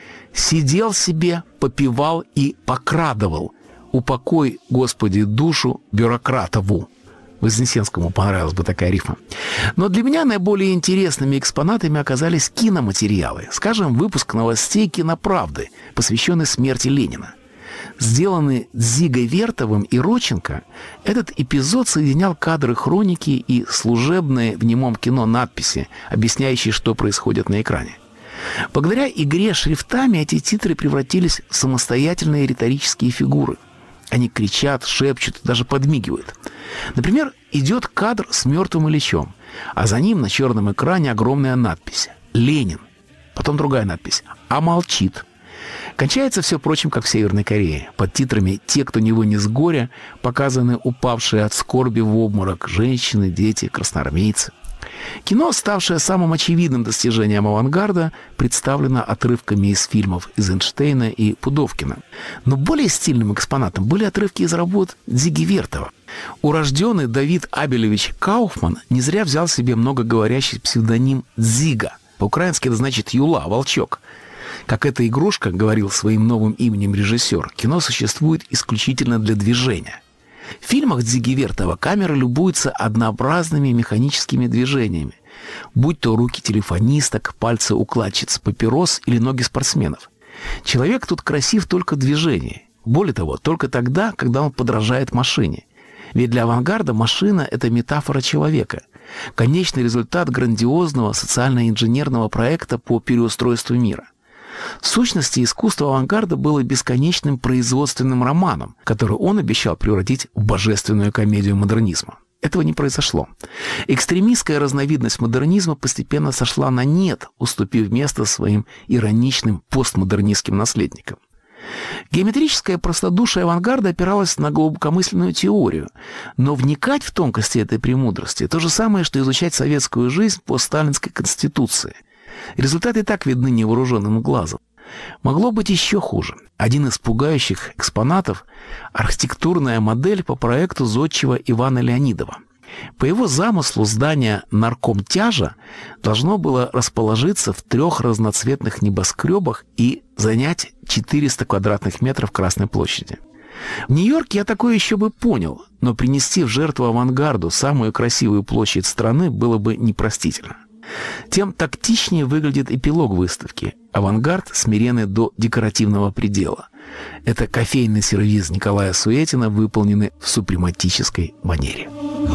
«Сидел себе, попивал и покрадывал. Упокой, Господи, душу бюрократову». Вознесенскому понравилась бы такая рифма. Но для меня наиболее интересными экспонатами оказались киноматериалы. Скажем, выпуск новостей «Киноправды», посвященный смерти Ленина. Сделанный Дзигой Вертовым и Родченко, этот эпизод соединял кадры хроники и служебные в немом кино надписи, объясняющие, что происходит на экране. Благодаря игре шрифтами эти титры превратились в самостоятельные риторические фигуры. Они кричат, шепчут, даже подмигивают. Например, идет кадр с мертвым Ильичем, а за ним на черном экране огромная надпись «Ленин». Потом другая надпись «А молчит». Кончается все, впрочем, как в Северной Корее. Под титрами «Те, кто не вынес горя» показаны упавшие от скорби в обморок женщины, дети, красноармейцы. Кино, ставшее самым очевидным достижением авангарда, представлено отрывками из фильмов Эйзенштейна и Пудовкина. Но более стильным экспонатом были отрывки из работ Дзиги Вертова. Урожденный Давид Абелевич Кауфман не зря взял себе многоговорящий псевдоним Дзига. По-украински это значит «юла», «волчок». Как эта игрушка, говорил своим новым именем режиссер, кино существует исключительно для движения. В фильмах Дзиги Вертова камера любуется однообразными механическими движениями, будь то руки телефонисток, пальцы укладчиц папирос или ноги спортсменов. Человек тут красив только в движении. Более того, только тогда, когда он подражает машине. Ведь для авангарда машина – это метафора человека, конечный результат грандиозного социально-инженерного проекта по переустройству мира. В сущности, искусство авангарда было бесконечным производственным романом, который он обещал превратить в божественную комедию модернизма. Этого не произошло. Экстремистская разновидность модернизма постепенно сошла на нет, уступив место своим ироничным постмодернистским наследникам. Геометрическое простодушие авангарда опиралось на глубокомысленную теорию, но вникать в тонкости этой премудрости – то же самое, что изучать советскую жизнь по сталинской конституции. Результаты и так видны невооруженным глазом. Могло быть еще хуже. Один из пугающих экспонатов – архитектурная модель по проекту зодчего Ивана Леонидова. По его замыслу здание наркомтяжа должно было расположиться в трех разноцветных небоскребах и занять четыреста квадратных метров Красной площади. В Нью-Йорке я такое еще бы понял, но принести в жертву авангарду самую красивую площадь страны было бы непростительно. Тем тактичнее выглядит эпилог выставки. Авангард смиренный до декоративного предела. Это кофейный сервиз Николая Суетина, выполненный в супрематической манере.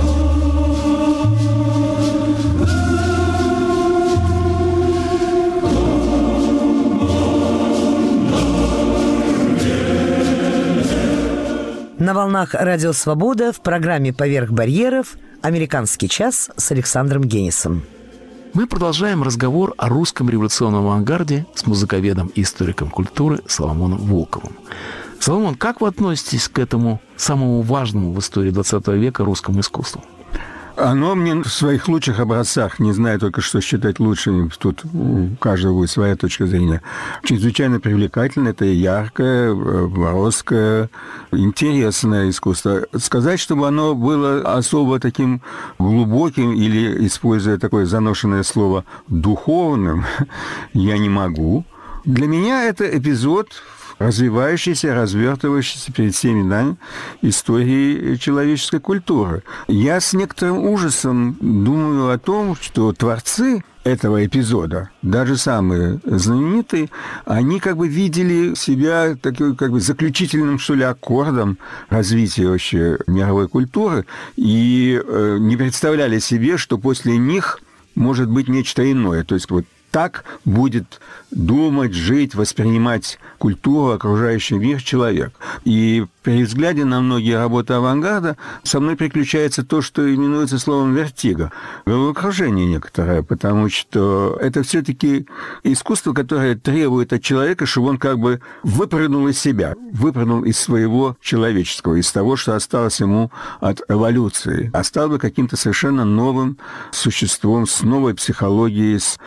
На волнах «Радио Свобода» в программе «Поверх барьеров» «Американский час» с Александром Генисом. Мы продолжаем разговор о русском революционном авангарде с музыковедом и историком культуры Соломоном Волковым. Соломон, как вы относитесь к этому самому важному в истории двадцатого века русскому искусству? Оно мне в своих лучших образцах, не знаю только, что считать лучшими, тут у каждого будет своя точка зрения, чрезвычайно привлекательно, это яркое, броское, интересное искусство. Сказать, чтобы оно было особо таким глубоким или, используя такое заношенное слово, духовным, я не могу. Для меня это эпизод развивающейся, развертывающейся перед всеми нами истории человеческой культуры. Я с некоторым ужасом думаю о том, что творцы этого эпизода, даже самые знаменитые, они как бы видели себя таким как бы заключительным, что ли, аккордом развития вообще мировой культуры и э, не представляли себе, что после них может быть нечто иное. То есть вот так будет думать, жить, воспринимать культуру, окружающий мир человек. И при взгляде на многие работы авангарда со мной приключается то, что именуется словом «вертиго». Головокружение некоторое, потому что это все-таки искусство, которое требует от человека, чтобы он как бы выпрыгнул из себя, выпрыгнул из своего человеческого, из того, что осталось ему от эволюции, а стал бы каким-то совершенно новым существом, с новой психологией, с новым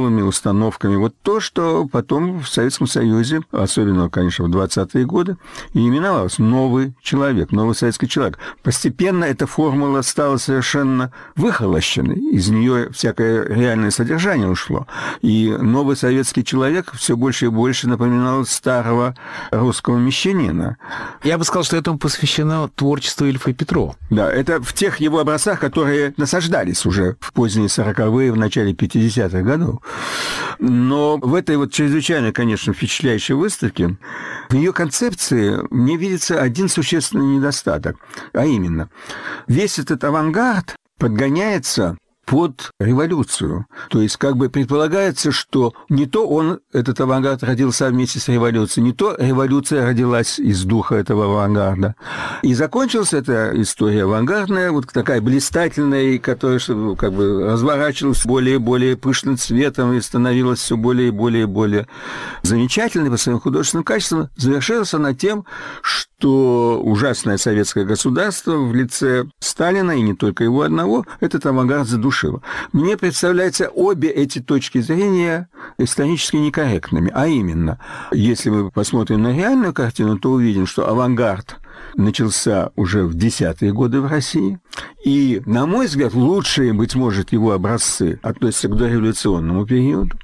новыми установками. Вот то, что потом в Советском Союзе, особенно, конечно, в двадцатые годы, и именовалось «новый человек», «новый советский человек». Постепенно эта формула стала совершенно выхолощенной. Из нее всякое реальное содержание ушло. И новый советский человек все больше и больше напоминал старого русского мещанина. Я бы сказал, что этому посвящено творчеству Ильфа и Петрова. Да, это в тех его образцах, которые насаждались уже в поздние сороковые, в начале пятидесятых годов. Но в этой вот чрезвычайно, конечно, впечатляющей выставке, в ее концепции мне видится один существенный недостаток, а именно, весь этот авангард подгоняется под революцию. То есть как бы предполагается, что не то он, этот авангард, родился вместе с революцией, не то революция родилась из духа этого авангарда. И закончилась эта история авангардная, вот такая блистательная, которая как бы разворачивалась более и более пышным цветом и становилась все более и более и более замечательной по своим художественным качествам. Завершилась она тем, что ужасное советское государство в лице Сталина, и не только его одного, этот авангард задушил. Мне представляются обе эти точки зрения исторически некорректными. А именно, если мы посмотрим на реальную картину, то увидим, что авангард начался уже в десятые годы в России. И, на мой взгляд, лучшие, быть может, его образцы относятся к дореволюционному периоду.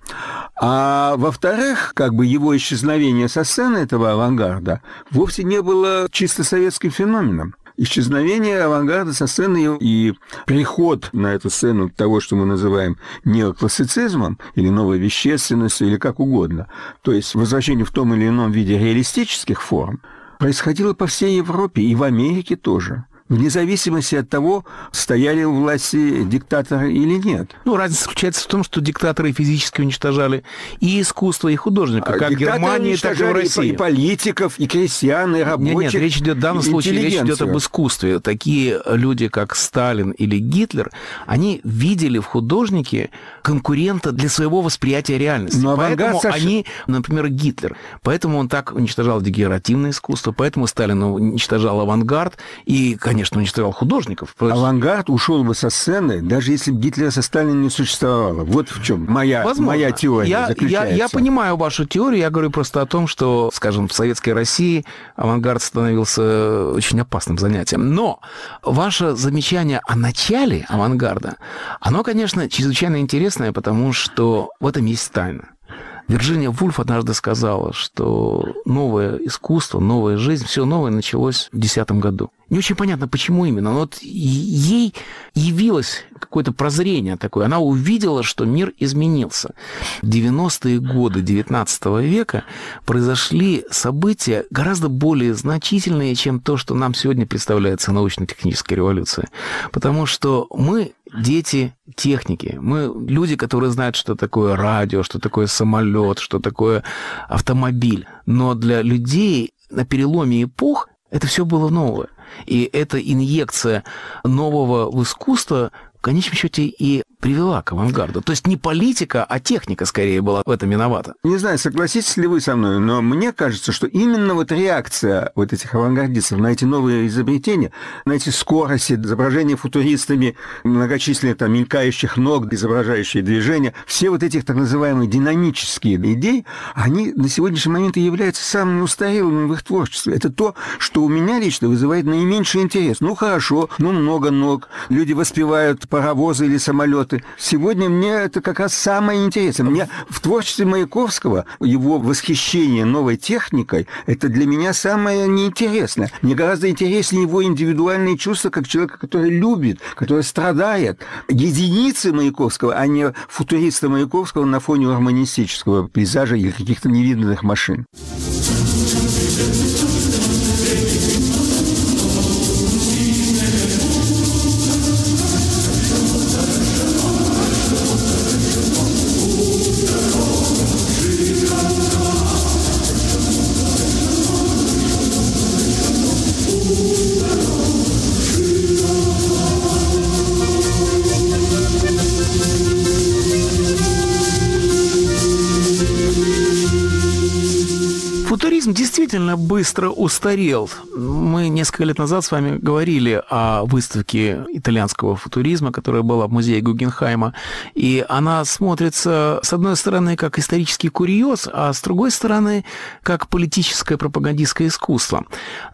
А во-вторых, как бы его исчезновение со сцены этого авангарда вовсе не было чисто советским феноменом. Исчезновение авангарда со сцены и приход на эту сцену того, что мы называем неоклассицизмом или новой вещественностью, или как угодно, то есть возвращение в том или ином виде реалистических форм, происходило по всей Европе и в Америке тоже. Вне зависимости от того, стояли у власти диктаторы или нет. Ну, разница заключается в том, что диктаторы физически уничтожали и искусство, и художника, как в Германии, так и в России. И политиков, и крестьян, и рабочих. Нет, нет, речь идет, в данном случае речь идет об искусстве. Такие люди, как Сталин или Гитлер, они видели в художнике конкурента для своего восприятия реальности. Но поэтому Саш... они, например, Гитлер, поэтому он так уничтожал декоративное искусство, поэтому Сталин уничтожал авангард и, конечно, Конечно, уничтожал художников. Авангард ушел бы со сцены, даже если бы Гитлера со Сталином не существовало. Вот в чем моя, моя теория я, заключается. Я, я понимаю вашу теорию, я говорю просто о том, что, скажем, в Советской России авангард становился очень опасным занятием. Но ваше замечание о начале авангарда, оно, конечно, чрезвычайно интересное, потому что в этом есть тайна. Вирджиния Вульф однажды сказала, что новое искусство, новая жизнь, все новое началось в десятом году. Не очень понятно, почему именно, но вот ей явилось какое-то прозрение такое. Она увидела, что мир изменился. В девяностые годы девятнадцатого века произошли события гораздо более значительные, чем то, что нам сегодня представляется научно-технической революцией. Потому что мы дети техники. Мы люди, которые знают, что такое радио, что такое самолет, что такое автомобиль. Но для людей на переломе эпох это все было новое. И эта инъекция нового в искусство в конечном счете и привела к авангарду. То есть не политика, а техника скорее была в этом виновата. Не знаю, согласитесь ли вы со мной, но мне кажется, что именно вот реакция вот этих авангардистов на эти новые изобретения, на эти скорости, изображения футуристами, многочисленные там мелькающих ног, изображающие движения, все вот этих так называемые динамические идеи, они на сегодняшний момент и являются самыми устарелыми в их творчестве. Это то, что у меня лично вызывает наименьший интерес. Ну хорошо, ну много ног, люди воспевают паровозы или самолеты. Сегодня мне это как раз самое интересное. Мне в творчестве Маяковского его восхищение новой техникой – это для меня самое неинтересное. Мне гораздо интереснее его индивидуальные чувства как человека, который любит, который страдает. Единицы Маяковского, а не футуриста Маяковского на фоне урбанистического пейзажа или каких-то невиданных машин. действительно быстро устарел. Мы несколько лет назад с вами говорили о выставке итальянского футуризма, которая была в музее Гугенхайма, и она смотрится, с одной стороны, как исторический курьез, а с другой стороны, как политическое пропагандистское искусство.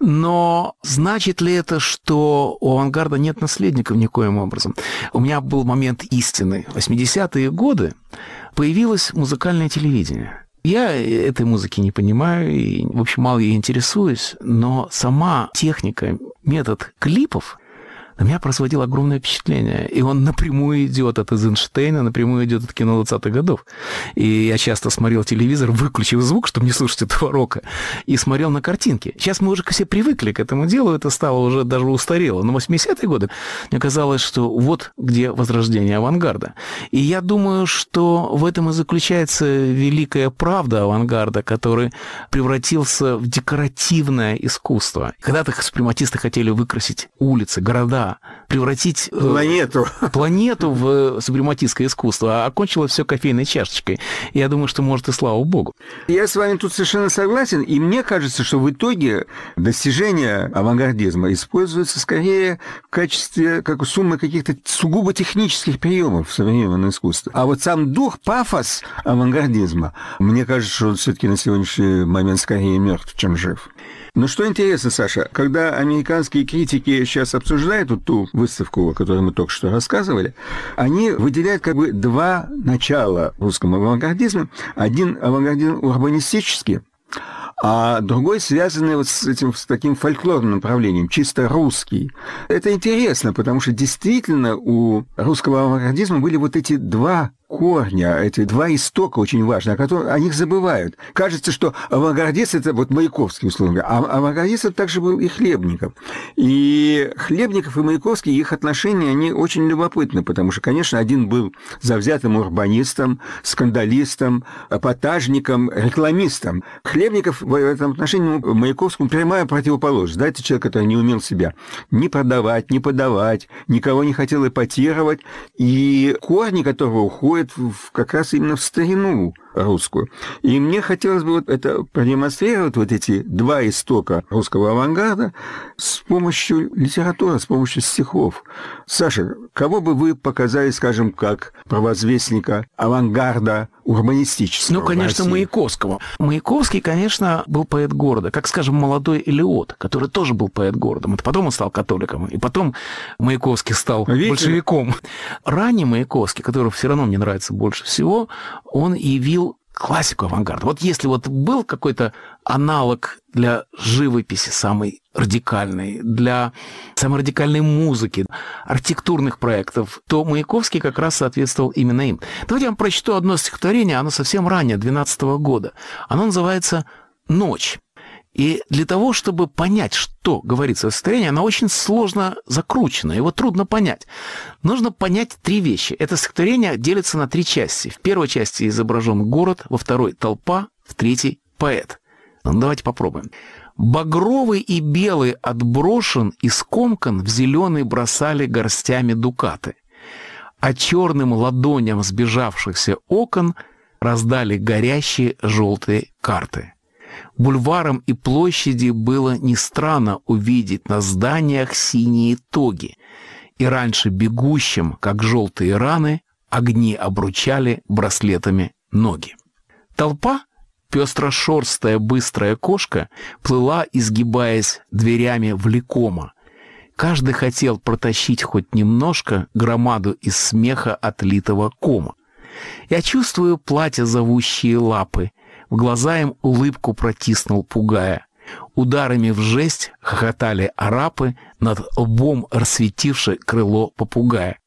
Но значит ли это, что у авангарда нет наследников никоим образом? У меня был момент истины. В восьмидесятые годы появилось музыкальное телевидение. Я этой музыки не понимаю и, в общем, мало ей интересуюсь, но сама техника, метод клипов на меня производил огромное впечатление. И он напрямую идет от Эйзенштейна, напрямую идет от кино двадцатых годов. И я часто смотрел телевизор, выключив звук, чтобы не слушать этого рока, и смотрел на картинки. Сейчас мы уже все привыкли к этому делу, это стало уже даже устарело. Но в восьмидесятые годы мне казалось, что вот где возрождение авангарда. И я думаю, что в этом и заключается великая правда авангарда, который превратился в декоративное искусство. Когда-то супрематисты хотели выкрасить улицы, города, превратить планету, планету в супрематистское искусство, а окончилось все кофейной чашечкой. И я думаю, что, может, и слава богу. Я с вами тут совершенно согласен, и мне кажется, что в итоге достижения авангардизма используются скорее в качестве как суммы каких-то сугубо технических приемов в современном искусстве. А вот сам дух, пафос авангардизма, мне кажется, что он все-таки на сегодняшний момент скорее мертв, чем жив. Но что интересно, Саша, когда американские критики сейчас обсуждают вот ту выставку, о которой мы только что рассказывали, они выделяют как бы два начала русскому авангардизму. Один авангардизм урбанистический, а другой связанный вот с этим, с таким фольклорным направлением, чисто русский. Это интересно, потому что действительно у русского авангардизма были вот эти два корня, эти два истока очень важны, о которых о них забывают. Кажется, что авангардист — это вот Маяковский, условно говоря, а авангардист — это также был и Хлебников. И Хлебников и Маяковский, их отношения, они очень любопытны, потому что, конечно, один был завзятым урбанистом, скандалистом, эпатажником, рекламистом. Хлебников в этом отношении Маяковскому прямая противоположность. Да, это человек, который не умел себя ни продавать, ни подавать, никого не хотел эпатировать, и корни которого уходят как раз именно в старину русскую. И мне хотелось бы вот это продемонстрировать, вот эти два истока русского авангарда с помощью литературы, с помощью стихов. Саша, кого бы вы показали, скажем, как провозвестника авангарда урбанистического? Ну, конечно, Маяковского. Маяковский, конечно, был поэт города, как, скажем, молодой Элиот, который тоже был поэт города. Это потом он стал католиком, и потом Маяковский стал Видите? большевиком. Ранний Маяковский, который все равно мне нравится больше всего, он явил классику авангарда. Вот если вот был какой-то аналог для живописи самый радикальный, для самой радикальной музыки, архитектурных проектов, то Маяковский как раз соответствовал именно им. Давайте я вам прочту одно стихотворение, оно совсем раннее, двенадцатого года. Оно называется «Ночь». И для того, чтобы понять, что говорится в стихотворении, оно очень сложно закручено, его трудно понять. Нужно понять три вещи. Это стихотворение делится на три части. В первой части изображен город, во второй – толпа, в третьей – поэт. Ну, давайте попробуем. «Багровый и белый отброшен и скомкан в зеленый бросали горстями дукаты, а черным ладоням сбежавшихся окон раздали горящие желтые карты. Бульварам и площади было не странно увидеть на зданиях синие тоги, и раньше бегущим, как желтые раны, огни обручали браслетами ноги. Толпа, пестрошерстая быстрая кошка, плыла, изгибаясь дверями влекома. Каждый хотел протащить хоть немножко громаду из смеха отлитого кома. Я чувствую платья зовущие лапы, в глаза им улыбку протиснул, пугая. Ударами в жесть хохотали арапы, над лбом рассветивши крыло попугая.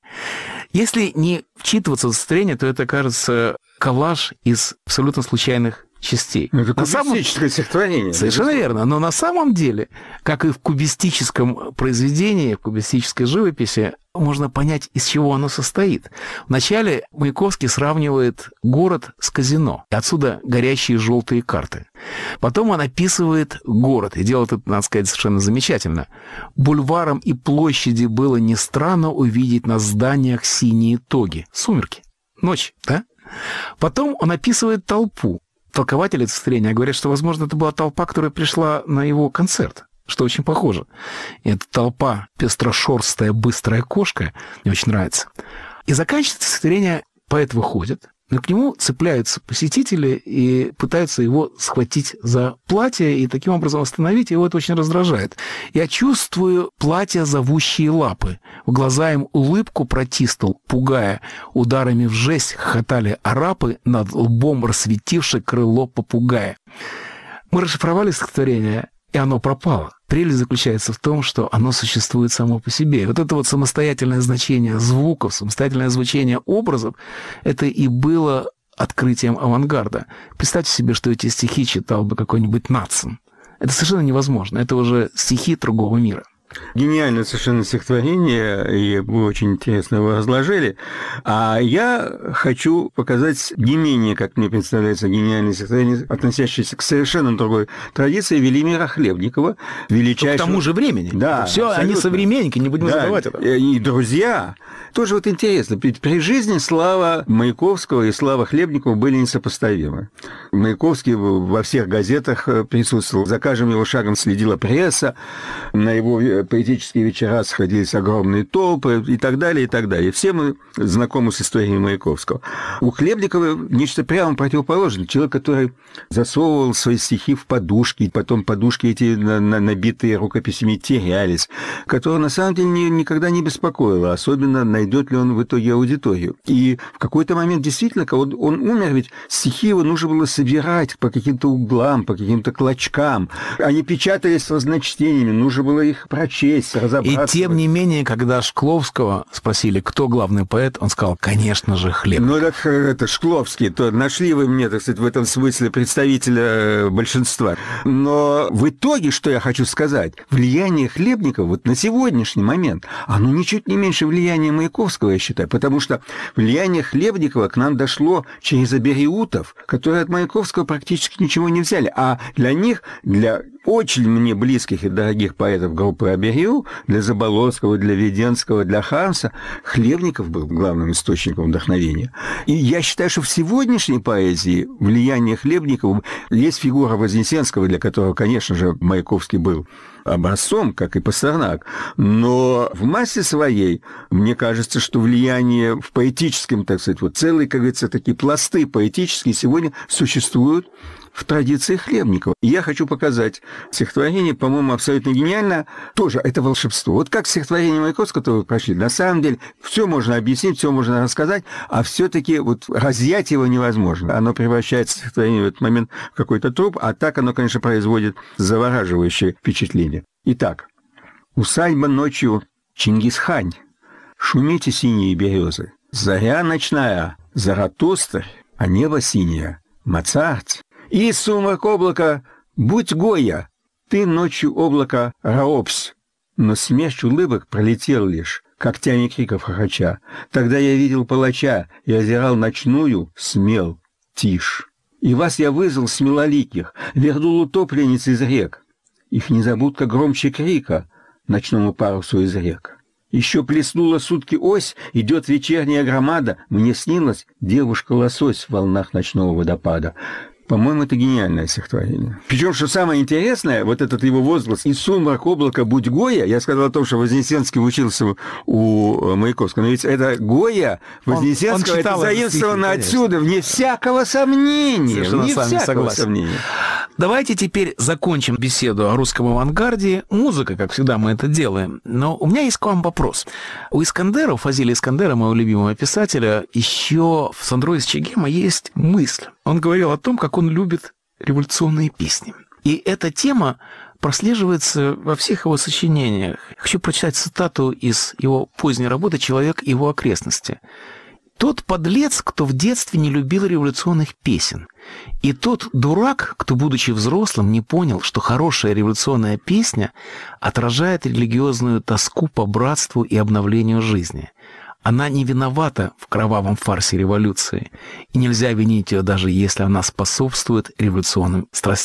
Если не вчитываться в стихотворение, то это, кажется, коллаж из абсолютно случайных частей. Это кубистическое стихотворение. Совершенно верно. Но на самом деле, как и в кубистическом произведении, в кубистической живописи, можно понять, из чего оно состоит. Вначале Маяковский сравнивает город с казино. Отсюда горящие желтые карты. Потом он описывает город. И делает это, надо сказать, совершенно замечательно. Бульварам и площади было не странно увидеть на зданиях синие тоги. Сумерки. Ночь, да? Потом он описывает толпу. Толкователи этого стихотворения говорят, что, возможно, это была толпа, которая пришла на его концерт, что очень похоже. И эта толпа, пестрошерстая, быстрая кошка, мне очень нравится. И заканчивается стихотворение, поэт выходит, но к нему цепляются посетители и пытаются его схватить за платье и таким образом остановить, и его это очень раздражает. Я чувствую платья зовущие лапы, в глаза им улыбку протиснул, пугая, ударами в жесть хохотали арапы, над лбом рассветивши крыло попугая. Мы расшифровали стихотворение, и оно пропало. Прелесть заключается в том, что оно существует само по себе. И вот это вот самостоятельное значение звуков, самостоятельное звучание образов, это и было открытием авангарда. Представьте себе, что эти стихи читал бы какой-нибудь Надсон. Это совершенно невозможно. Это уже стихи другого мира. Гениальное совершенно стихотворение, и вы очень интересно его разложили. А я хочу показать не менее, как мне представляется, гениальное стихотворение, относящееся к совершенно другой традиции Велимира Хлебникова, величайшего... К тому же времени. Да, все, абсолютно. Они современники, не будем да, забывать это. И друзья. Тоже вот интересно, при жизни слава Маяковского и слава Хлебникова были несопоставимы. Маяковский во всех газетах присутствовал, за каждым его шагом следила пресса, на его поэтические вечера сходились огромные толпы и так далее, и так далее. Все мы знакомы с историей Маяковского. У Хлебникова нечто прямо противоположное. Человек, который засовывал свои стихи в подушки, потом подушки эти, набитые рукописями, терялись, которого на самом деле никогда не беспокоило, особенно найдет ли он в итоге аудиторию. И в какой-то момент действительно, когда он умер, ведь стихи его нужно было собирать по каким-то углам, по каким-то клочкам. Они печатались с разночтениями, нужно было их прочесть, разобраться. И тем не менее, когда Шкловского спросили, кто главный поэт, он сказал, конечно же, Хлебников. Ну, так это Шкловский, то нашли вы мне, так сказать, в этом смысле представителя большинства. Но в итоге, что я хочу сказать, влияние Хлебникова вот на сегодняшний момент, оно ничуть не меньше влияния Маяковского, я считаю, потому что влияние Хлебникова к нам дошло через абериутов, которые от Маяковского практически ничего не взяли. А для них, для очень мне близких и дорогих поэтов группы Аберию, для Заболоцкого, для Веденского, для Хармса, Хлебников был главным источником вдохновения. И я считаю, что в сегодняшней поэзии влияние Хлебникова, есть фигура Вознесенского, для которого, конечно же, Маяковский был образцом, как и Пастернак, но в массе своей, мне кажется, что влияние в поэтическом, так сказать, вот целые, как говорится, такие пласты поэтические сегодня существуют в традиции Хлебникова. И я хочу показать стихотворение, по-моему, абсолютно гениально. Тоже это волшебство. Вот как стихотворение Маяковского, которое вы прочли, на самом деле все можно объяснить, все можно рассказать, а все-таки вот разъять его невозможно. Оно превращается, стихотворение в этот момент, в какой-то труп, а так оно, конечно, производит завораживающее впечатление. Итак, усадьба ночью Чингисхань, шумите синие березы, заря ночная, Заратустр, а небо синее, Моцарт. И сумрак облака, будь Гойя, ты ночью облако Раопс. Но смерч улыбок пролетел лишь, когтями криков хохоча. Тогда я видел палача и озирал ночную, смел, тишь. И вас я вызвал смелоликих, вернул утопленниц из рек. Их незабудка громче крика ночному парусу из рек. Еще плеснула сутки ось, идет вечерняя громада. Мне снилась девушка-лосось в волнах ночного водопада. По-моему, это гениальное стихотворение. Причем, что самое интересное, вот этот его возглас «И сумрак облака, будь Гойя», я сказал о том, что Вознесенский учился у Маяковского, но ведь это Гойя Вознесенского, он, он это заимствовано отсюда, вне всякого сомнения. Совершенно вне с вами всякого согласен. сомнения. Давайте теперь закончим беседу о русском авангарде. Музыка, как всегда, мы это делаем. Но у меня есть к вам вопрос. У Искандера, у Фазиля Искандера, моего любимого писателя, еще в «Сандро из Чегема» есть мысль. Он говорил о том, как он любит революционные песни. И эта тема прослеживается во всех его сочинениях. Хочу прочитать цитату из его поздней работы «Человек и его окрестности». «Тот подлец, кто в детстве не любил революционных песен, и тот дурак, кто, будучи взрослым, не понял, что хорошая революционная песня отражает религиозную тоску по братству и обновлению жизни. Она не виновата в кровавом фарсе революции, и нельзя винить ее, даже если она способствует революционным страстям».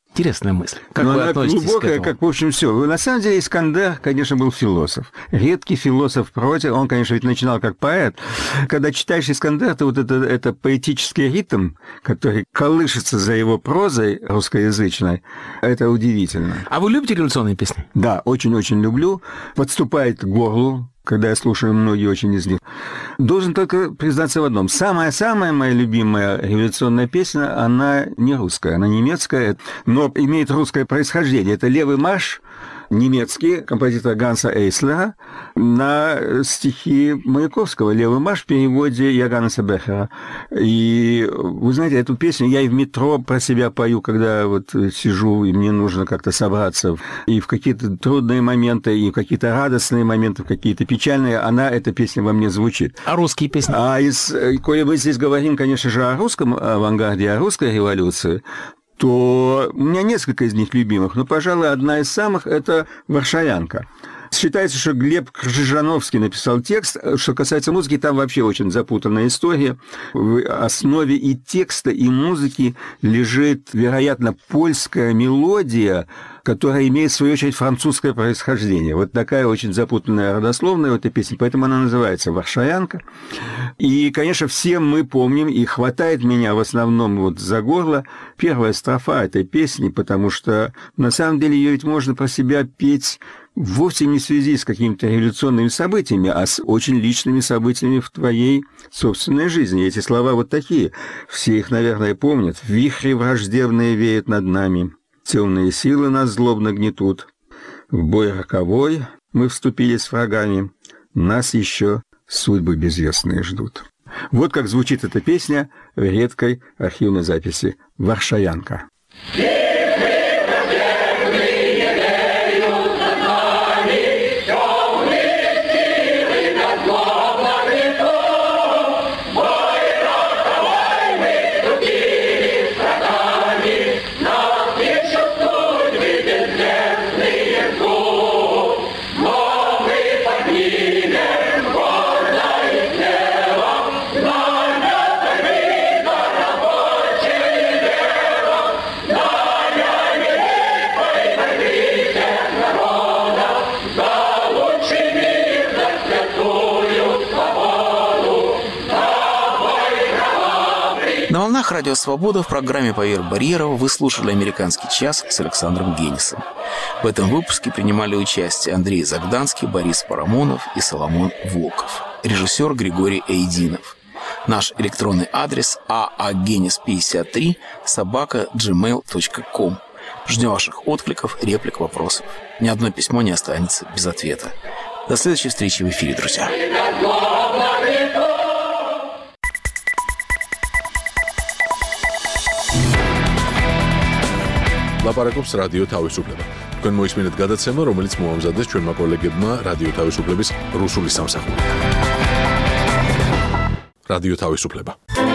Интересная мысль. Как Но вы она относитесь глубокая, к этому? как, в общем, все. На самом деле, Искандер, конечно, был философ. Редкий философ против. Он, конечно, ведь начинал как поэт. Когда читаешь Искандер, то вот это, это поэтический ритм, который колышется за его прозой русскоязычной, это удивительно. А вы любите революционные песни? Да, очень-очень люблю. Подступает к горлу, когда я слушаю многие очень из них. Должен только признаться в одном. Самая-самая моя любимая революционная песня, она не русская, она немецкая, но имеет русское происхождение. Это «Левый марш», немецкий, композитора Ганса Эйслера, на стихи Маяковского. «Левый марш» в переводе Йоганнеса Бехера. И вы знаете, эту песню я и в метро про себя пою, когда вот сижу, и мне нужно как-то собраться. И в какие-то трудные моменты, и в какие-то радостные моменты, в какие-то печальные, она, эта песня во мне звучит. А русские песни? А из, коли мы здесь говорим, конечно же, о русском авангарде, о русской революции, то у меня несколько из них любимых, но, пожалуй, одна из самых – это «Варшавянка». Считается, что Глеб Крыжановский написал текст. Что касается музыки, там вообще очень запутанная история. В основе и текста, и музыки лежит, вероятно, польская мелодия, которая имеет, в свою очередь, французское происхождение. Вот такая очень запутанная родословная в этой песне, поэтому она называется «Варшавянка». И, конечно, все мы помним, и хватает меня в основном вот за горло первая строфа этой песни, потому что, на самом деле, ее ведь можно про себя петь вовсе не в связи с какими-то революционными событиями, а с очень личными событиями в твоей собственной жизни. Эти слова вот такие. Все их, наверное, помнят. «Вихри враждебные веют над нами, темные силы нас злобно гнетут. В бой роковой мы вступили с врагами, нас еще судьбы безвестные ждут». Вот как звучит эта песня в редкой архивной записи «Варшавянка». На волнах Радио Свобода в программе «Поверх барьеров» вы слушали «Американский час» с Александром Генисом. В этом выпуске принимали участие Андрей Загданский, Борис Парамонов и Соломон Волков. Режиссер Григорий Эйдинов. Наш электронный адрес aagenis пятьдесят три собака джимейл точка ком. Ждем ваших откликов, реплик, вопросов. Ни одно письмо не останется без ответа. До следующей встречи в эфире, друзья. ლაპარაკობს რადიო თავისუფლება. თქვენ მოისმინეთ გადაცემა, რომელიც მოამზადეს ჩვენმა კოლეგებმა რადიო თავისუფლების რუსული სამსახური. რადიო თავისუფლება.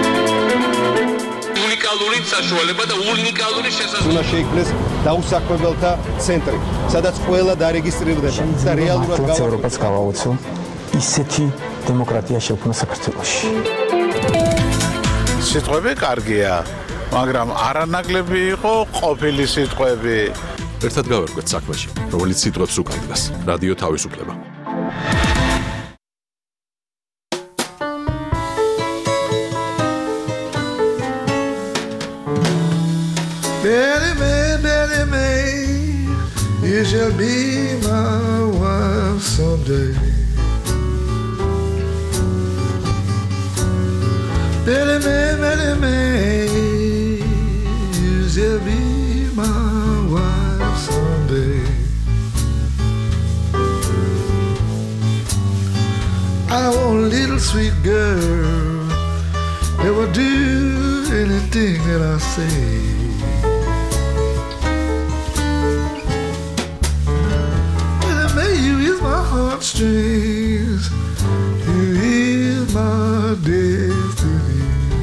უნიკალური საშუალება და უნიკალური შესაძლებლობა. უნდა შეიქმნეს დაუსაქმებელთა ცენტრი, სადაც ყველა დარეგისტრირდება და რეალურად ევროპას გავაოცო ისეთი დემოკრატია შექმნა საქართველოში. სიტყვები კარგია, მაგრამ არანაკლები იყო ყოფილი სიტყვები. ერთად გავერკვეთ საქმეში, რომელიც სიტყვებს უკანდგას. რადიო თავისუფლება. Billy May, Billy May, you shall be my wife someday. Billy May, Billy May, you shall be my wife someday. I want a little sweet girl that will do anything that I say. You is my heartstrings, you is my destiny.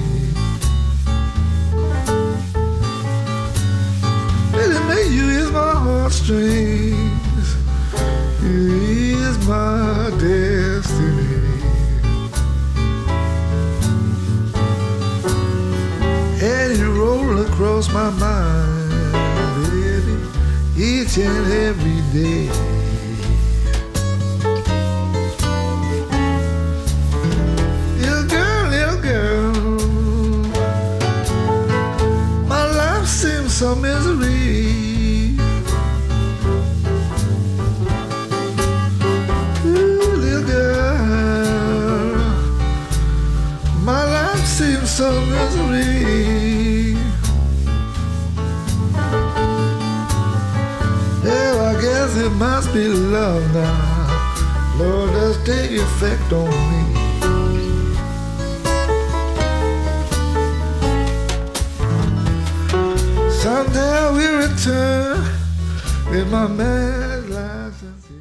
Billy May, you is my heartstrings, you is my destiny. And you roll across my mind day. Little girl, little girl, my life seems so misery. Ooh, little girl, my life seems so misery. Well, I guess it must be love now. Lord, does take effect on me. Someday we return with my man.